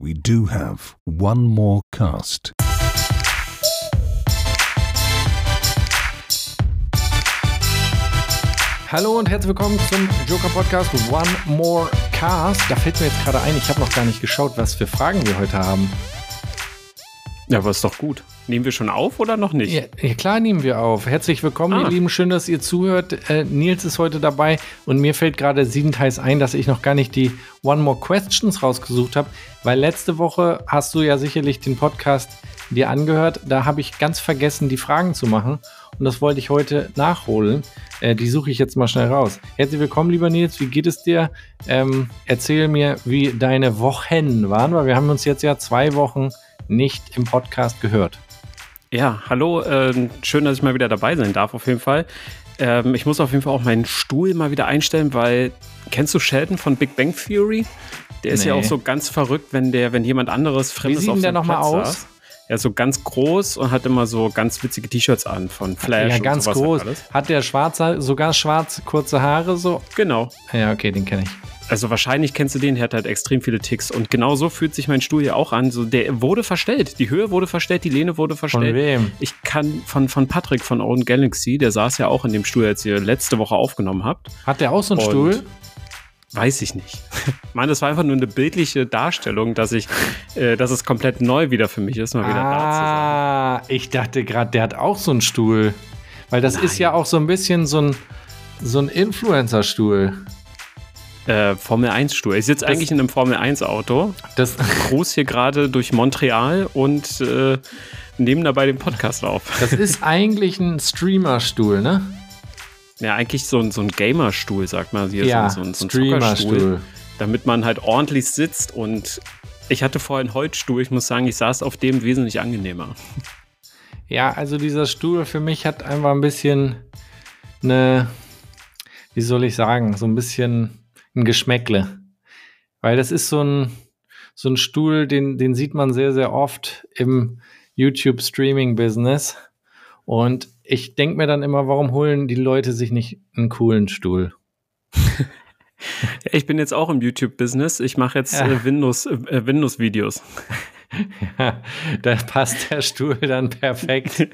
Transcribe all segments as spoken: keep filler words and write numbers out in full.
we do have one more cast. Hallo und herzlich willkommen zum Joker Podcast One More Cast. Da fällt mir jetzt gerade ein, ich habe noch gar nicht geschaut, was für Fragen wir heute haben. Ja, aber ist doch gut. Nehmen wir schon auf oder noch nicht? Ja, ja klar nehmen wir auf. Herzlich willkommen, ah. ihr Lieben. Schön, dass ihr zuhört. Äh, Nils ist heute dabei und mir fällt gerade siebenteils ein, dass ich noch gar nicht die One More Questions rausgesucht habe, weil letzte Woche hast du ja sicherlich den Podcast dir angehört. Da habe ich ganz vergessen, die Fragen zu machen und das wollte ich heute nachholen. Äh, die suche ich jetzt mal schnell raus. Herzlich willkommen, lieber Nils. Wie geht es dir? Ähm, erzähl mir, wie deine Wochen waren, weil wir haben uns jetzt ja zwei Wochen nicht im Podcast gehört. Ja, hallo, äh, schön, dass ich mal wieder dabei sein darf, auf jeden Fall. Ähm, ich muss auf jeden Fall auch meinen Stuhl mal wieder einstellen, weil, kennst du Sheldon von Big Bang Theory? Der ist nee. ja auch so ganz verrückt, wenn der, wenn jemand anderes Fremdes auf seinem Platz saß. Wie sieht der nochmal aus? Er ist so ganz groß und hat immer so ganz witzige T-Shirts an von Flash. Ja, ganz und sowas groß. Halt alles. Hat der schwarze, sogar schwarz kurze Haare so? Genau. Ja, okay, den kenne ich. Also wahrscheinlich kennst du den, der hat halt extrem viele Ticks. Und genau so fühlt sich mein Stuhl hier auch an. So, der wurde verstellt. Die Höhe wurde verstellt, die Lehne wurde verstellt. Von wem? Ich kann von, von Patrick von Own Galaxy, der saß ja auch in dem Stuhl, als ihr letzte Woche aufgenommen habt. Hat der auch so einen und Stuhl? Weiß ich nicht. Ich meine, das war einfach nur eine bildliche Darstellung, dass ich, äh, dass es komplett neu wieder für mich ist, mal wieder ah, da zu sein. Ah, ich dachte gerade, der hat auch so einen Stuhl. Weil das Nein. ist ja auch so ein bisschen so ein, so ein Influencer-Stuhl. Äh, Formel eins Stuhl. Ich sitze eigentlich in einem Formel eins Auto. Das cruise hier gerade durch Montreal und äh, nehmen dabei den Podcast auf. Das ist eigentlich ein Streamer-Stuhl, ne? Ja, eigentlich so ein, so ein Gamer-Stuhl, sagt man hier. Ja, so, so, so ein Streamer-Stuhl. Damit man halt ordentlich sitzt. Und ich hatte vorher einen Holzstuhl. Ich muss sagen, ich saß auf dem wesentlich angenehmer. Ja, also dieser Stuhl für mich hat einfach ein bisschen eine, wie soll ich sagen, so ein bisschen ein Geschmäckle. Weil das ist so ein, so ein Stuhl, den, den sieht man sehr, sehr oft im YouTube-Streaming-Business. Und ich denke mir dann immer, warum holen die Leute sich nicht einen coolen Stuhl? Ja, ich bin jetzt auch im YouTube-Business. Ich mache jetzt ja. äh, Windows, äh, Windows-Videos. Ja, da passt der Stuhl dann perfekt.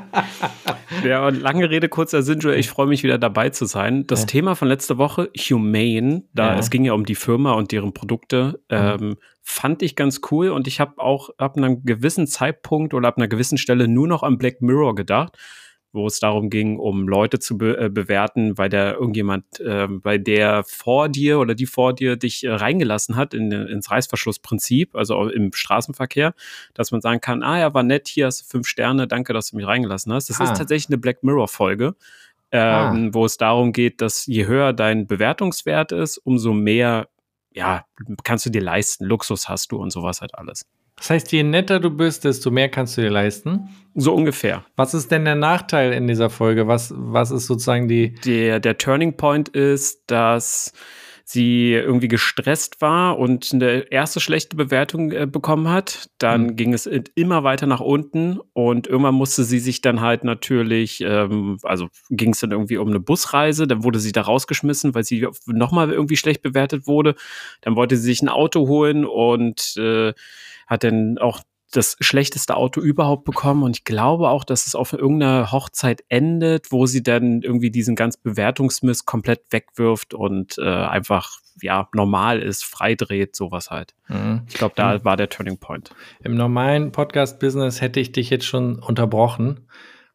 Ja, und lange Rede, kurzer Sinn, Joel, ich freue mich wieder dabei zu sein. Das ja. Thema von letzter Woche, Humane, da ja. es ging ja um die Firma und deren Produkte, mhm. ähm, fand ich ganz cool und ich habe auch ab einem gewissen Zeitpunkt oder ab einer gewissen Stelle nur noch an Black Mirror gedacht, wo es darum ging, um Leute zu be- äh, bewerten, weil der irgendjemand, äh, bei der vor dir oder die vor dir dich äh, reingelassen hat in, ins Reißverschlussprinzip, also im Straßenverkehr, dass man sagen kann, ah ja, war nett, hier hast du fünf Sterne, danke, dass du mich reingelassen hast. Das ah. ist tatsächlich eine Black Mirror-Folge, ähm, ah. wo es darum geht, dass je höher dein Bewertungswert ist, umso mehr, ja, kannst du dir leisten, Luxus hast du und sowas halt alles. Das heißt, je netter du bist, desto mehr kannst du dir leisten? So ungefähr. Was ist denn der Nachteil in dieser Folge? Was, was ist sozusagen die... Der, der Turning Point ist, dass sie irgendwie gestresst war und eine erste schlechte Bewertung äh, bekommen hat. Dann mhm. ging es immer weiter nach unten und irgendwann musste sie sich dann halt natürlich, ähm, also ging es dann irgendwie um eine Busreise, dann wurde sie da rausgeschmissen, weil sie nochmal irgendwie schlecht bewertet wurde. Dann wollte sie sich ein Auto holen und äh, hat dann auch das schlechteste Auto überhaupt bekommen und ich glaube auch, dass es auf irgendeiner Hochzeit endet, wo sie dann irgendwie diesen ganzen Bewertungsmist komplett wegwirft und äh, einfach, ja, normal ist, freidreht, sowas halt. Mhm. Ich glaube, da mhm. war der Turning Point. Im normalen Podcast-Business hätte ich dich jetzt schon unterbrochen,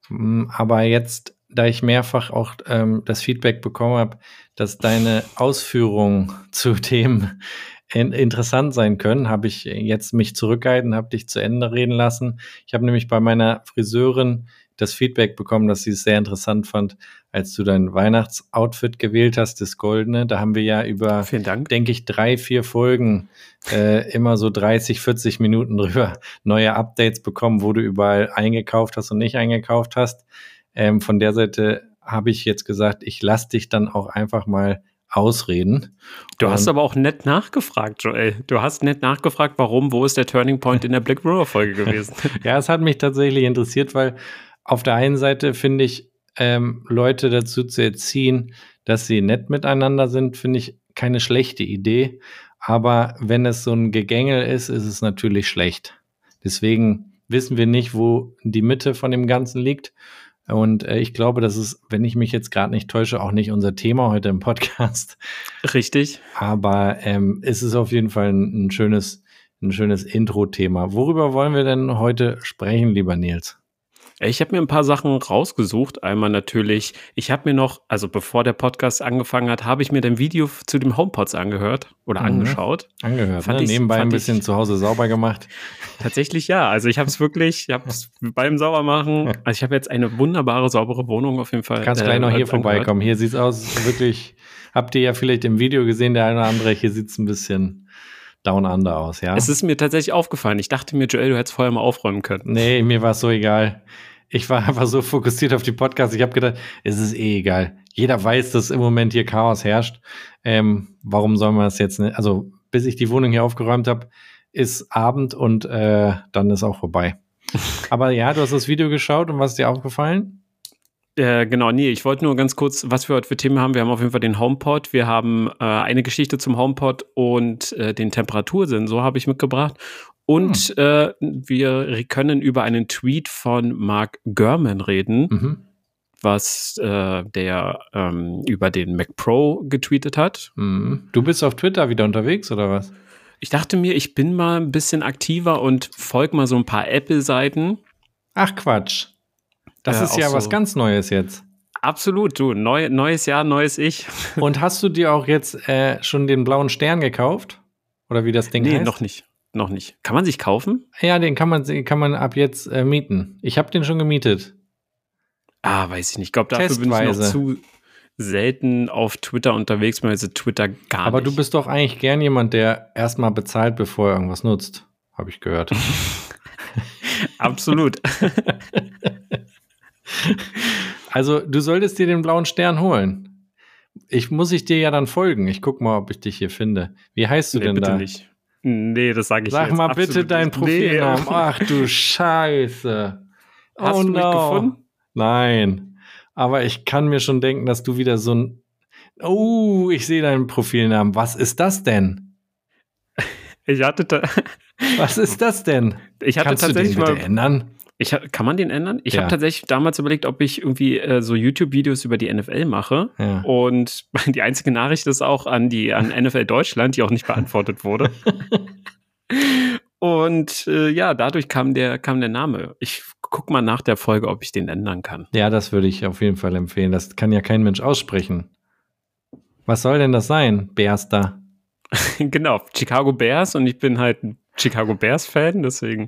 aber jetzt, da ich mehrfach auch ähm, das Feedback bekommen habe, dass deine Ausführungen zu Themen interessant sein können, habe ich jetzt mich zurückgehalten, habe dich zu Ende reden lassen. Ich habe nämlich bei meiner Friseurin das Feedback bekommen, dass sie es sehr interessant fand, als du dein Weihnachtsoutfit gewählt hast, das Goldene. Da haben wir ja über, denke ich, drei, vier Folgen äh, immer so dreißig, vierzig Minuten drüber neue Updates bekommen, wo du überall eingekauft hast und nicht eingekauft hast. Ähm, von der Seite habe ich jetzt gesagt, ich lasse dich dann auch einfach mal ausreden. Du und hast aber auch nett nachgefragt, Joel. Du hast nett nachgefragt, warum, wo ist der Turning Point in der Black Mirror-Folge gewesen? Ja, es hat mich tatsächlich interessiert, weil auf der einen Seite finde ich, ähm, Leute dazu zu erziehen, dass sie nett miteinander sind, finde ich keine schlechte Idee. Aber wenn es so ein Gegängel ist, ist es natürlich schlecht. Deswegen wissen wir nicht, wo die Mitte von dem Ganzen liegt. Und äh, ich glaube, das ist, wenn ich mich jetzt gerade nicht täusche, auch nicht unser Thema heute im Podcast. Richtig. Aber ähm, es ist auf jeden Fall ein, ein schönes, ein schönes Intro-Thema. Worüber wollen wir denn heute sprechen, lieber Nils? Ich habe mir ein paar Sachen rausgesucht. Einmal natürlich, ich habe mir noch, also bevor der Podcast angefangen hat, habe ich mir dein Video zu dem HomePods angehört oder mhm. angeschaut. Angehört, fand ne? Ich, nebenbei fand ein bisschen ich, zu Hause sauber gemacht. Tatsächlich ja, also ich habe es wirklich, ich habe es beim Saubermachen, also ich habe jetzt eine wunderbare, saubere Wohnung auf jeden Fall. Du kannst äh, gleich noch hier vorbeikommen. Hier sieht es aus, wirklich, habt ihr ja vielleicht im Video gesehen, der eine oder andere, hier sieht es ein bisschen down under aus, ja? Es ist mir tatsächlich aufgefallen. Ich dachte mir, Joel, du hättest vorher mal aufräumen können. Nee, mir war es so egal. Ich war einfach so fokussiert auf die Podcasts. Ich habe gedacht, es ist eh egal. Jeder weiß, dass im Moment hier Chaos herrscht. Ähm, warum soll man das jetzt nicht? Also, bis ich die Wohnung hier aufgeräumt habe, ist Abend und äh, dann ist auch vorbei. Aber ja, du hast das Video geschaut und was ist dir aufgefallen? Äh, genau, nee, ich wollte nur ganz kurz, was wir heute für Themen haben. Wir haben auf jeden Fall den HomePod. Wir haben äh, eine Geschichte zum HomePod und äh, den Temperatursensor habe ich mitgebracht. Und hm. äh, wir können über einen Tweet von Mark Gurman reden, mhm. was äh, der ähm, über den Mac Pro getweetet hat. Mhm. Du bist auf Twitter wieder unterwegs, oder was? Ich dachte mir, ich bin mal ein bisschen aktiver und folge mal so ein paar Apple-Seiten. Ach Quatsch. Das äh, ist ja was so ganz Neues jetzt. Absolut, du. Neu, neues Jahr, neues Ich. Und hast du dir auch jetzt äh, schon den blauen Stern gekauft? Oder wie das Ding nee, heißt? Nee, noch nicht. Noch nicht. Kann man sich kaufen? Ja, den kann man, kann man ab jetzt äh, mieten. Ich habe den schon gemietet. Ah, weiß ich nicht. Ich glaube, dafür Testweise. bin ich noch zu selten auf Twitter unterwegs, weil Twitter gar nicht. Aber du bist doch eigentlich gern jemand, der erstmal bezahlt, bevor er irgendwas nutzt. Habe ich gehört. Absolut. Also, du solltest dir den blauen Stern holen. Ich muss ich dir ja dann folgen. Ich guck mal, ob ich dich hier finde. Wie heißt du nee, denn bitte da? Nicht. Nee, das sage ich Sag jetzt mal bitte deinen Profilnamen. Nee. Ach du Scheiße. Hast oh du mich no. gefunden? Nein. Aber ich kann mir schon denken, dass du wieder so ein... Oh, ich sehe deinen Profilnamen. Was ist das denn? Ich hatte da... Was ist das denn? Ich hatte Kannst tatsächlich du den bitte mal ändern? Ich, kann man den ändern? Ich ja. habe tatsächlich damals überlegt, ob ich irgendwie äh, so YouTube-Videos über die N F L mache. Ja. Und die einzige Nachricht ist auch an die an N F L Deutschland, die auch nicht beantwortet wurde. Und äh, ja, dadurch kam der, kam der Name. Ich guck mal nach der Folge, ob ich den ändern kann. Ja, das würde ich auf jeden Fall empfehlen. Das kann ja kein Mensch aussprechen. Was soll denn das sein, Bearster? Genau, Chicago Bears, und ich bin halt ein Chicago Bears-Fan, deswegen...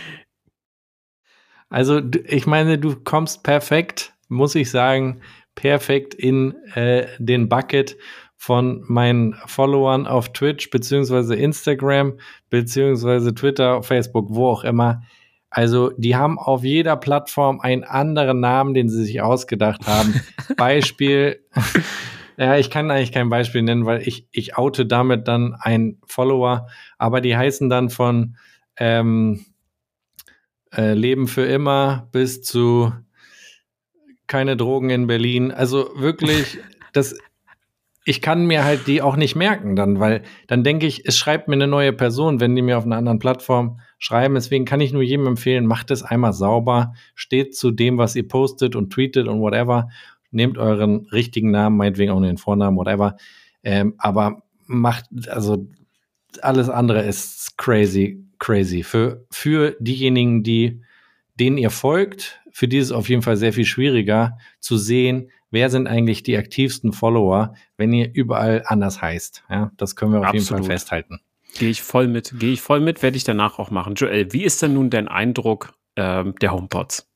Also ich meine, du kommst perfekt, muss ich sagen, perfekt in äh, den Bucket von meinen Followern auf Twitch, beziehungsweise Instagram, beziehungsweise Twitter, Facebook, wo auch immer. Also die haben auf jeder Plattform einen anderen Namen, den sie sich ausgedacht haben. Beispiel, ja, ich kann eigentlich kein Beispiel nennen, weil ich, ich oute damit dann einen Follower, aber die heißen dann von ähm, Äh, Leben für immer bis zu keine Drogen in Berlin. Also wirklich, das, ich kann mir halt die auch nicht merken dann, weil dann denke ich, es schreibt mir eine neue Person, wenn die mir auf einer anderen Plattform schreiben. Deswegen kann ich nur jedem empfehlen, macht es einmal sauber, steht zu dem, was ihr postet und tweetet und whatever. Nehmt euren richtigen Namen, meinetwegen auch den Vornamen, whatever. Ähm, aber macht, also alles andere ist crazy. Crazy. Für, für diejenigen, die, denen ihr folgt, für die ist es auf jeden Fall sehr viel schwieriger zu sehen, wer sind eigentlich die aktivsten Follower, wenn ihr überall anders heißt. Ja, das können wir auf Absolut. jeden Fall festhalten. Gehe ich voll mit, gehe ich voll mit, werde ich danach auch machen. Joel, wie ist denn nun dein Eindruck ähm, der HomePods?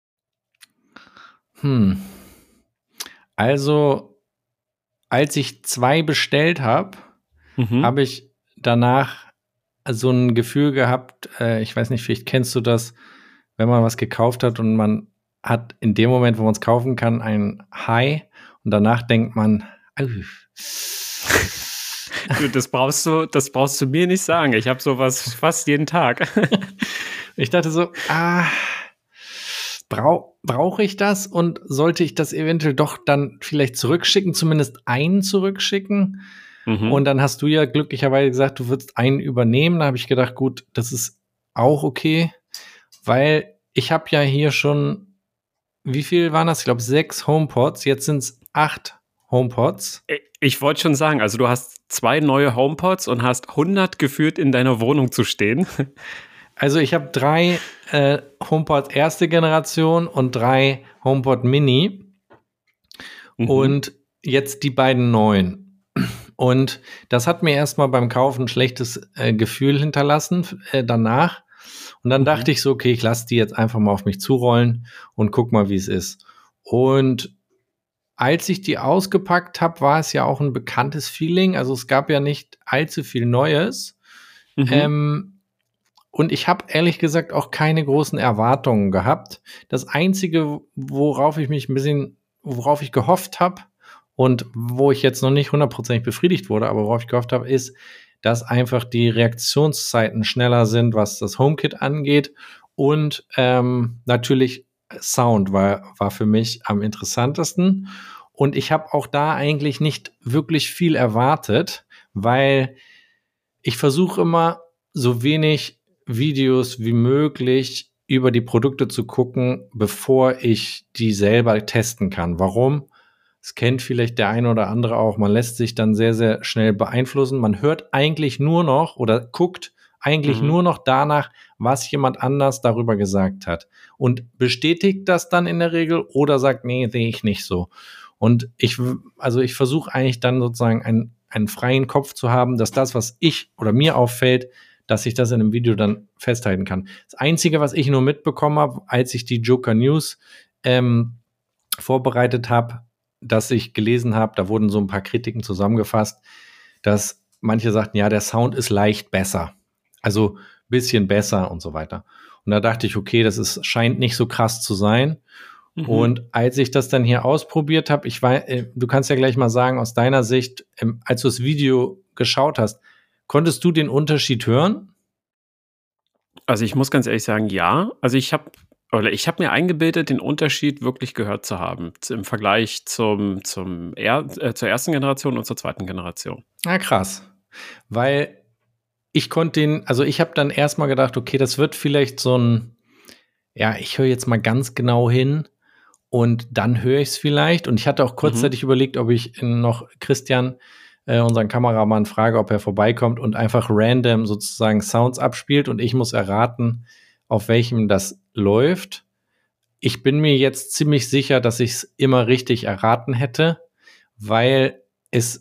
Hm. Also, als ich zwei bestellt habe, mhm. habe ich danach so ein Gefühl gehabt, äh, ich weiß nicht, vielleicht kennst du das, wenn man was gekauft hat und man hat in dem Moment, wo man es kaufen kann, ein High und danach denkt man, du, das brauchst du, das brauchst du mir nicht sagen. Ich habe sowas fast jeden Tag. Ich dachte so, ah, brau, brauche ich das und sollte ich das eventuell doch dann vielleicht zurückschicken, zumindest einen zurückschicken? Mhm. Und dann hast du ja glücklicherweise gesagt, du würdest einen übernehmen. Da habe ich gedacht, gut, das ist auch okay, weil ich habe ja hier schon, wie viel waren das? Ich glaube, sechs HomePods. Jetzt sind es acht HomePods. Ich wollte schon sagen, also du hast zwei neue HomePods und hast hundert geführt in deiner Wohnung zu stehen. Also ich habe drei äh, HomePod erste Generation und drei HomePod Mini mhm. und jetzt die beiden neuen. Und das hat mir erstmal beim Kaufen ein schlechtes äh, Gefühl hinterlassen äh, danach. Und dann mhm. dachte ich so, okay, ich lasse die jetzt einfach mal auf mich zurollen und guck mal, wie es ist. Und als ich die ausgepackt habe, war es ja auch ein bekanntes Feeling. Also es gab ja nicht allzu viel Neues. Mhm. Ähm, und ich habe ehrlich gesagt auch keine großen Erwartungen gehabt. Das Einzige, worauf ich mich ein bisschen, worauf ich gehofft habe und wo ich jetzt noch nicht hundertprozentig befriedigt wurde, aber worauf ich gehofft habe, ist, dass einfach die Reaktionszeiten schneller sind, was das HomeKit angeht. Und ähm, natürlich Sound war, war für mich am interessantesten. Und ich habe auch da eigentlich nicht wirklich viel erwartet, weil ich versuche immer so wenig Videos wie möglich über die Produkte zu gucken, bevor ich die selber testen kann. Warum? Das kennt vielleicht der eine oder andere auch. Man lässt sich dann sehr, sehr schnell beeinflussen. Man hört eigentlich nur noch oder guckt eigentlich mhm. nur noch danach, was jemand anders darüber gesagt hat. Und bestätigt das dann in der Regel oder sagt, nee, sehe ich nicht so. Und ich, also ich versuche eigentlich dann sozusagen einen, einen freien Kopf zu haben, dass das, was ich oder mir auffällt, dass ich das in einem Video dann festhalten kann. Das Einzige, was ich nur mitbekommen habe, als ich die Joker News ähm, vorbereitet habe, dass ich gelesen habe, da wurden so ein paar Kritiken zusammengefasst, dass manche sagten, ja, der Sound ist leicht besser. Also ein bisschen besser und so weiter. Und da dachte ich, okay, das ist, scheint nicht so krass zu sein. Mhm. Und als ich das dann hier ausprobiert habe, ich weiß, du kannst ja gleich mal sagen, aus deiner Sicht, ähm, als du das Video geschaut hast, konntest du den Unterschied hören? Also ich muss ganz ehrlich sagen, ja. Also ich habe oder ich habe mir eingebildet, den Unterschied wirklich gehört zu haben im Vergleich zum, zum er, äh, zur ersten Generation und zur zweiten Generation. Na krass, weil ich konnte den, also ich habe dann erstmal gedacht, okay, das wird vielleicht so ein, ja, ich höre jetzt mal ganz genau hin und dann höre ich es vielleicht. Und ich hatte auch kurzzeitig mhm. überlegt, ob ich noch Christian, äh, unseren Kameramann, frage, ob er vorbeikommt und einfach random sozusagen Sounds abspielt und ich muss erraten, auf welchem das läuft. Ich bin mir jetzt ziemlich sicher, dass ich es immer richtig erraten hätte, weil es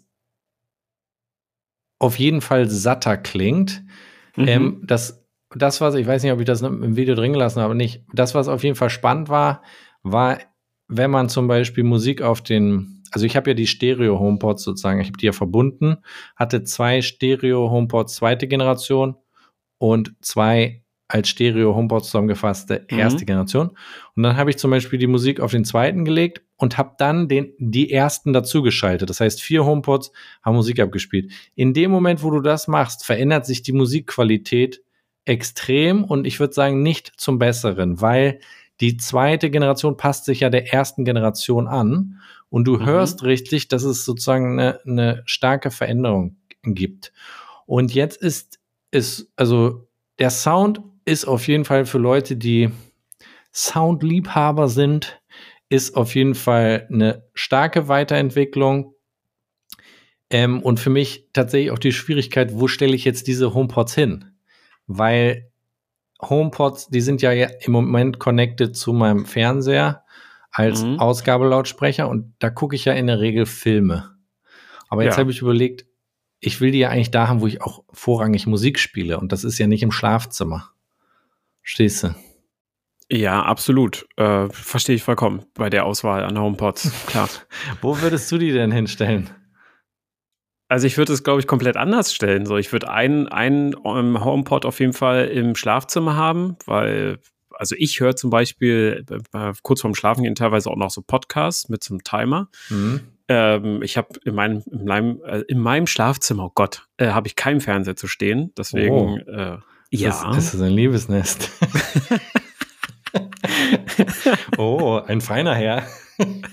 auf jeden Fall satter klingt. Mhm. Ähm, das, das, was, ich weiß nicht, ob ich das im Video drin gelassen habe, nicht. Das, was auf jeden Fall spannend war, war, wenn man zum Beispiel Musik auf den, also ich habe ja die Stereo-HomePods sozusagen, ich habe die ja verbunden, hatte zwei Stereo-HomePods zweite Generation und zwei als Stereo-HomePods zusammengefasste erste mhm. Generation. Und dann habe ich zum Beispiel die Musik auf den zweiten gelegt und habe dann den, die ersten dazugeschaltet. Das heißt, vier HomePods haben Musik abgespielt. In dem Moment, wo du das machst, verändert sich die Musikqualität extrem und ich würde sagen, nicht zum Besseren, weil die zweite Generation passt sich ja der ersten Generation an und du mhm. hörst richtig, dass es sozusagen eine, eine starke Veränderung gibt. Und jetzt ist es, also der Sound ist auf jeden Fall für Leute, die Soundliebhaber sind, ist auf jeden Fall eine starke Weiterentwicklung. Ähm, und für mich tatsächlich auch die Schwierigkeit, wo stelle ich jetzt diese HomePods hin? Weil HomePods, die sind ja im Moment connected zu meinem Fernseher als mhm. Ausgabelautsprecher und da gucke ich ja in der Regel Filme. Aber jetzt ja. habe ich überlegt, ich will die ja eigentlich da haben, wo ich auch vorrangig Musik spiele und das ist ja nicht im Schlafzimmer. Verstehst du? Ja, absolut. Äh, verstehe ich vollkommen bei der Auswahl an HomePods, klar. Wo würdest du die denn hinstellen? Also ich würde es, glaube ich, komplett anders stellen. So, ich würde einen, einen um, HomePod auf jeden Fall im Schlafzimmer haben, weil, also ich höre zum Beispiel äh, kurz vorm Schlafengehen teilweise auch noch so Podcasts mit so einem Timer. Mhm. Ähm, ich habe in meinem, in meinem, äh, in meinem Schlafzimmer, oh Gott, äh, habe ich keinen Fernseher zu stehen. Deswegen, oh. äh, ja. Das ist ein Liebesnest. Oh, ein feiner Herr.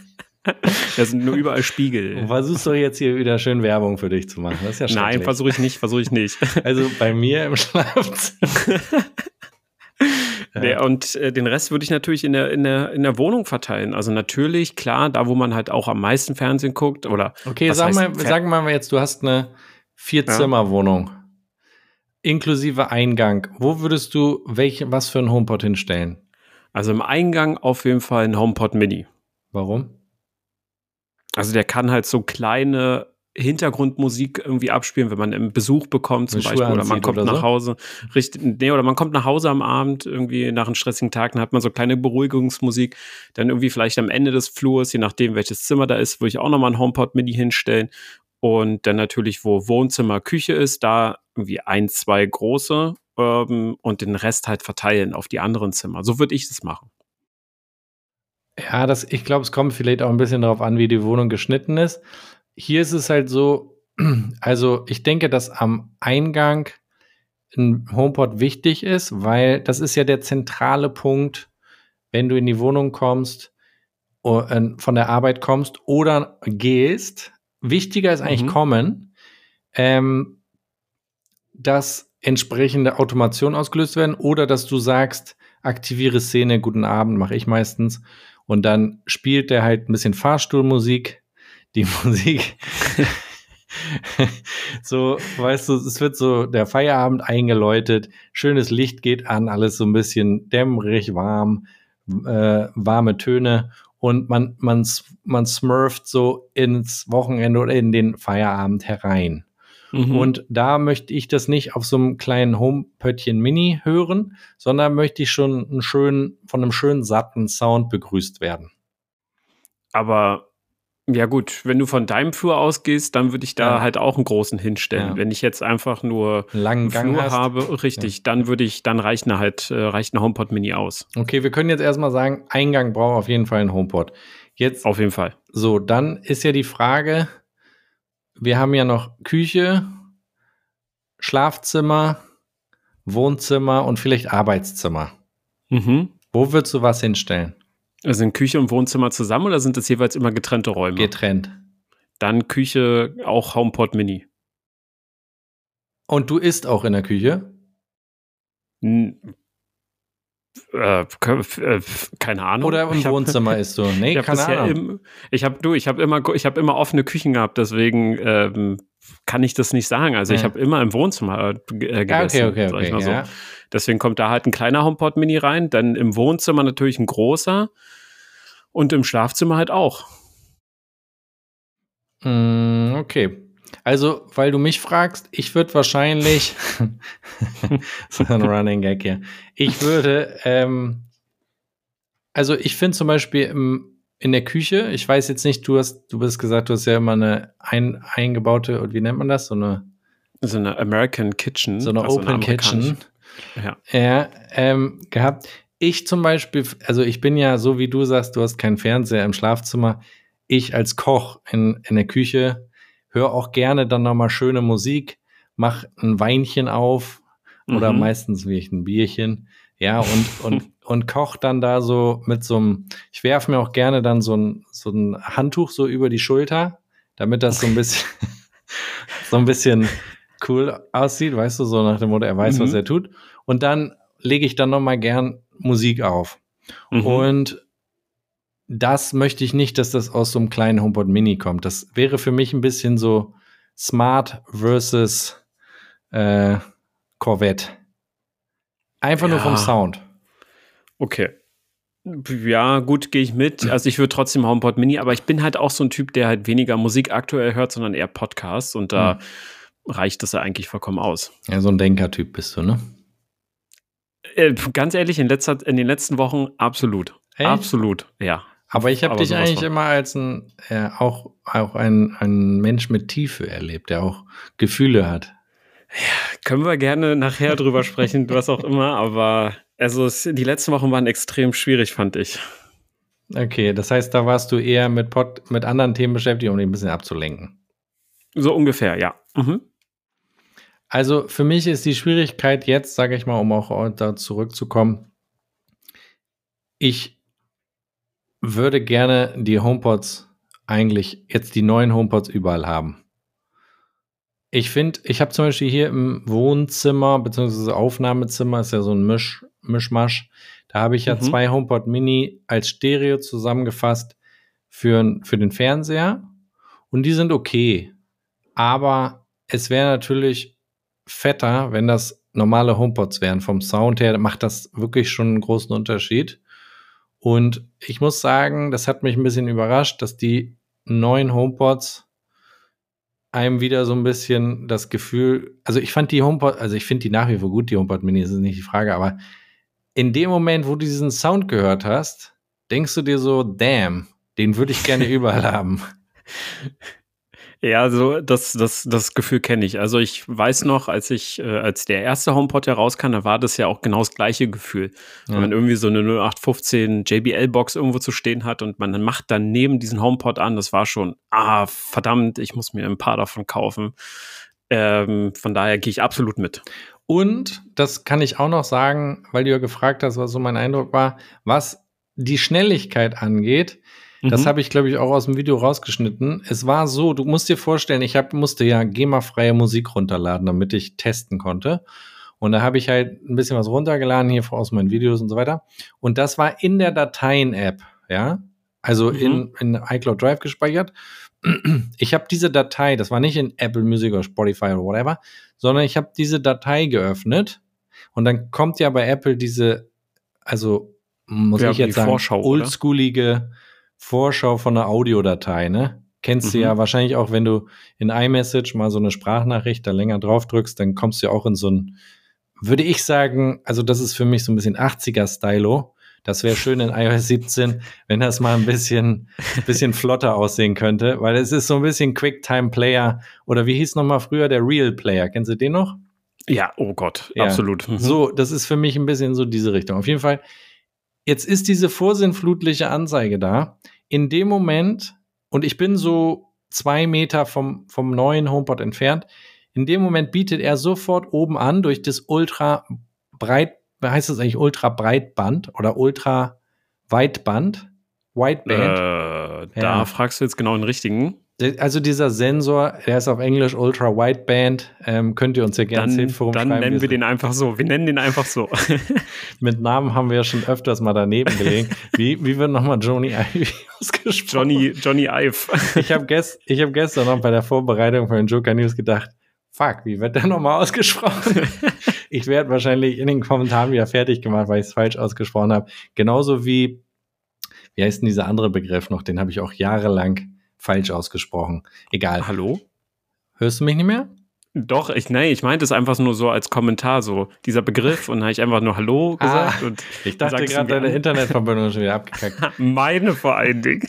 Da sind nur überall Spiegel. Du versuchst doch jetzt hier wieder schön Werbung für dich zu machen. Das ist ja schrecklich. Nein, versuche ich nicht, versuche ich nicht. Also bei mir im Schlafzimmer. Ja, und äh, den Rest würde ich natürlich in der, in, der, in der Wohnung verteilen. Also natürlich, klar, da wo man halt auch am meisten Fernsehen guckt oder. Okay, sag mal, sag mal jetzt, du hast eine Vier-Zimmer-Wohnung. Ja. Inklusive Eingang. Wo würdest du welche, was für einen HomePod hinstellen? Also im Eingang auf jeden Fall ein HomePod Mini. Warum? Also der kann halt so kleine Hintergrundmusik irgendwie abspielen, wenn man einen Besuch bekommt zum Beispiel oder man kommt nach Hause. Richtig, nee, oder man kommt nach Hause am Abend irgendwie nach einem stressigen Tag, dann hat man so kleine Beruhigungsmusik, dann irgendwie vielleicht am Ende des Flurs, je nachdem welches Zimmer da ist, würde ich auch nochmal ein HomePod Mini hinstellen und dann natürlich, wo Wohnzimmer, Küche ist, da irgendwie ein, zwei große ähm, und den Rest halt verteilen auf die anderen Zimmer. So würde ich das machen. Ja, das, ich glaube, es kommt vielleicht auch ein bisschen darauf an, wie die Wohnung geschnitten ist. Hier ist es halt so, also ich denke, dass am Eingang ein HomePod wichtig ist, weil das ist ja der zentrale Punkt, wenn du in die Wohnung kommst, von der Arbeit kommst oder gehst. Wichtiger ist eigentlich mhm. kommen, ähm, dass entsprechende Automation ausgelöst werden oder dass du sagst, aktiviere Szene, guten Abend, mache ich meistens. Und dann spielt der halt ein bisschen Fahrstuhlmusik. Die Musik, so, weißt du, es wird so der Feierabend eingeläutet, schönes Licht geht an, alles so ein bisschen dämmerig, warm, äh, warme Töne und man, man, man smurft so ins Wochenende oder in den Feierabend herein. Mhm. Und da möchte ich das nicht auf so einem kleinen HomePodchen Mini hören, sondern möchte ich schon einen schönen, von einem schönen, satten Sound begrüßt werden. Aber ja gut, wenn du von deinem Flur ausgehst, dann würde ich da ja. halt auch einen großen hinstellen. Ja. Wenn ich jetzt einfach nur einen langen Gang Flur hast. habe, richtig, ja. dann würde ich, dann reicht eine halt, äh, reicht eine HomePod Mini aus. Okay, wir können jetzt erstmal sagen, Eingang braucht auf jeden Fall einen HomePod. Jetzt, auf jeden Fall. So, dann ist ja die Frage, wir haben ja noch Küche, Schlafzimmer, Wohnzimmer und vielleicht Arbeitszimmer. Mhm. Wo würdest du was hinstellen? Sind Küche und Wohnzimmer zusammen oder sind das jeweils immer getrennte Räume? Getrennt. Dann Küche, auch HomePod Mini. Und du isst auch in der Küche? N- äh, keine Ahnung. Oder im ich Wohnzimmer hab, isst du? Nee, ich keine Ahnung. Im, ich habe du, ich habe immer, ich habe immer offene Küchen gehabt, deswegen ähm, kann ich das nicht sagen. Also ja. ich habe immer im Wohnzimmer äh, gegessen. Okay, okay, okay. Sag ich mal ja. so. Deswegen kommt da halt ein kleiner HomePod Mini rein, dann im Wohnzimmer natürlich ein großer und im Schlafzimmer halt auch. Mm, okay. Also, weil du mich fragst, ich würde wahrscheinlich so ein Running Gag hier. Ich würde, ähm, also ich finde zum Beispiel im, in der Küche, ich weiß jetzt nicht, du hast, du bist gesagt, du hast ja immer eine ein, eingebaute, und wie nennt man das? So eine So eine American Kitchen. So eine also Open eine Kitchen. Ja. Ja, ähm, gehabt. Ich zum Beispiel, also ich bin ja so, wie du sagst, du hast keinen Fernseher im Schlafzimmer. Ich als Koch in, in der Küche höre auch gerne dann nochmal schöne Musik, mach ein Weinchen auf oder mhm. meistens wie ich ein Bierchen, ja, und, und, und koch dann da so mit so einem, ich werfe mir auch gerne dann so ein, so ein Handtuch so über die Schulter, damit das so ein bisschen, so ein bisschen cool aussieht, weißt du, so nach dem Motto, er weiß, mhm. was er tut. Und dann lege ich dann nochmal gern Musik auf. Mhm. Und das möchte ich nicht, dass das aus so einem kleinen HomePod Mini kommt. Das wäre für mich ein bisschen so Smart versus äh, Corvette. Einfach ja. nur vom Sound. Okay. Ja, gut, gehe ich mit. Also ich würde trotzdem HomePod Mini, aber ich bin halt auch so ein Typ, der halt weniger Musik aktuell hört, sondern eher Podcasts und da mhm. reicht das ja eigentlich vollkommen aus. Ja, so ein Denkertyp bist du, ne? Äh, ganz ehrlich, in, letzter, in den letzten Wochen absolut. Echt? Absolut, ja. Aber ich habe dich eigentlich von. immer als ein, äh, auch, auch ein, ein Mensch mit Tiefe erlebt, der auch Gefühle hat. Ja, können wir gerne nachher drüber sprechen, was auch immer, aber also es, die letzten Wochen waren extrem schwierig, fand ich. Okay, das heißt, da warst du eher mit, Pod, mit anderen Themen beschäftigt, um dich ein bisschen abzulenken. So ungefähr, ja. Mhm. Also für mich ist die Schwierigkeit jetzt, sage ich mal, um auch da zurückzukommen, ich würde gerne die HomePods eigentlich jetzt die neuen HomePods überall haben. Ich finde, ich habe zum Beispiel hier im Wohnzimmer, beziehungsweise Aufnahmezimmer, ist ja so ein Misch, Mischmasch, da habe ich ja mhm. zwei HomePod Mini als Stereo zusammengefasst für, für den Fernseher und die sind okay. Aber es wäre natürlich fetter, wenn das normale HomePods wären. Vom Sound her macht das wirklich schon einen großen Unterschied. Und ich muss sagen, das hat mich ein bisschen überrascht, dass die neuen HomePods einem wieder so ein bisschen das Gefühl, also ich fand die HomePod, also ich finde die nach wie vor gut, die HomePod Mini, das ist nicht die Frage, aber in dem Moment, wo du diesen Sound gehört hast, denkst du dir so, damn, den würde ich gerne überall haben. Ja, also das, das, das Gefühl kenne ich. Also ich weiß noch, als ich, äh, als der erste HomePod herauskam, da war das ja auch genau das gleiche Gefühl. Ja. Wenn man irgendwie so eine null acht fünfzehn J B L-Box irgendwo zu stehen hat und man macht dann neben diesen HomePod an, das war schon, ah, verdammt, ich muss mir ein paar davon kaufen. Ähm, von daher gehe ich absolut mit. Und, das kann ich auch noch sagen, weil du ja gefragt hast, was so mein Eindruck war, was die Schnelligkeit angeht, das habe ich, glaube ich, auch aus dem Video rausgeschnitten. Es war so, du musst dir vorstellen, ich hab, musste ja GEMA-freie Musik runterladen, damit ich testen konnte. Und da habe ich halt ein bisschen was runtergeladen, hier aus meinen Videos und so weiter. Und das war in der Dateien-App, ja, also mhm. in, in iCloud Drive gespeichert. Ich habe diese Datei, das war nicht in Apple Music oder Spotify oder whatever, sondern ich habe diese Datei geöffnet. Und dann kommt ja bei Apple diese, also muss ja, ich jetzt sagen, oldschoolige Vorschau von einer Audiodatei, ne? Kennst mhm. du ja wahrscheinlich auch, wenn du in iMessage mal so eine Sprachnachricht da länger drauf drückst, dann kommst du ja auch in so ein, würde ich sagen, also das ist für mich so ein bisschen achtziger-Stylo. Das wäre schön in i O S siebzehn, wenn das mal ein bisschen, bisschen flotter aussehen könnte, weil es ist so ein bisschen QuickTime-Player oder wie hieß nochmal früher der Real-Player? Kennst du den noch? Ja, oh Gott, ja. absolut. Mhm. So, das ist für mich ein bisschen so diese Richtung. Auf jeden Fall, jetzt ist diese vorsinnflutliche Anzeige da. In dem Moment, und ich bin so zwei Meter vom, vom neuen HomePod entfernt, in dem Moment bietet er sofort oben an durch das Ultra breit, heißt das eigentlich Ultra Breitband oder Ultra Weitband? Wideband? Äh, da ja. fragst du jetzt genau den richtigen. Also dieser Sensor, der ist auf Englisch Ultra Wideband, ähm, könnt ihr uns ja gerne ins Forum schreiben. Dann nennen wir den einfach so. Wir nennen den einfach so. Mit Namen haben wir ja schon öfters mal daneben gelegen. Wie, wie wird nochmal Johnny Ive ausgesprochen? Johnny, Johnny Ive. Ich habe gest, ich hab gestern noch bei der Vorbereitung von den Joker News gedacht, fuck, wie wird der nochmal ausgesprochen? Ich werde wahrscheinlich in den Kommentaren wieder fertig gemacht, weil ich es falsch ausgesprochen habe. Genauso wie, wie heißt denn dieser andere Begriff noch? Den habe ich auch jahrelang falsch ausgesprochen. Egal. Hallo? Hörst du mich nicht mehr? Doch, ich, nee, ich meinte es einfach nur so als Kommentar, so dieser Begriff, und dann habe ich einfach nur Hallo gesagt. Ah, und ich dachte gerade, deine an. Internetverbindung ist schon wieder abgekackt. Meine vor allen Dingen.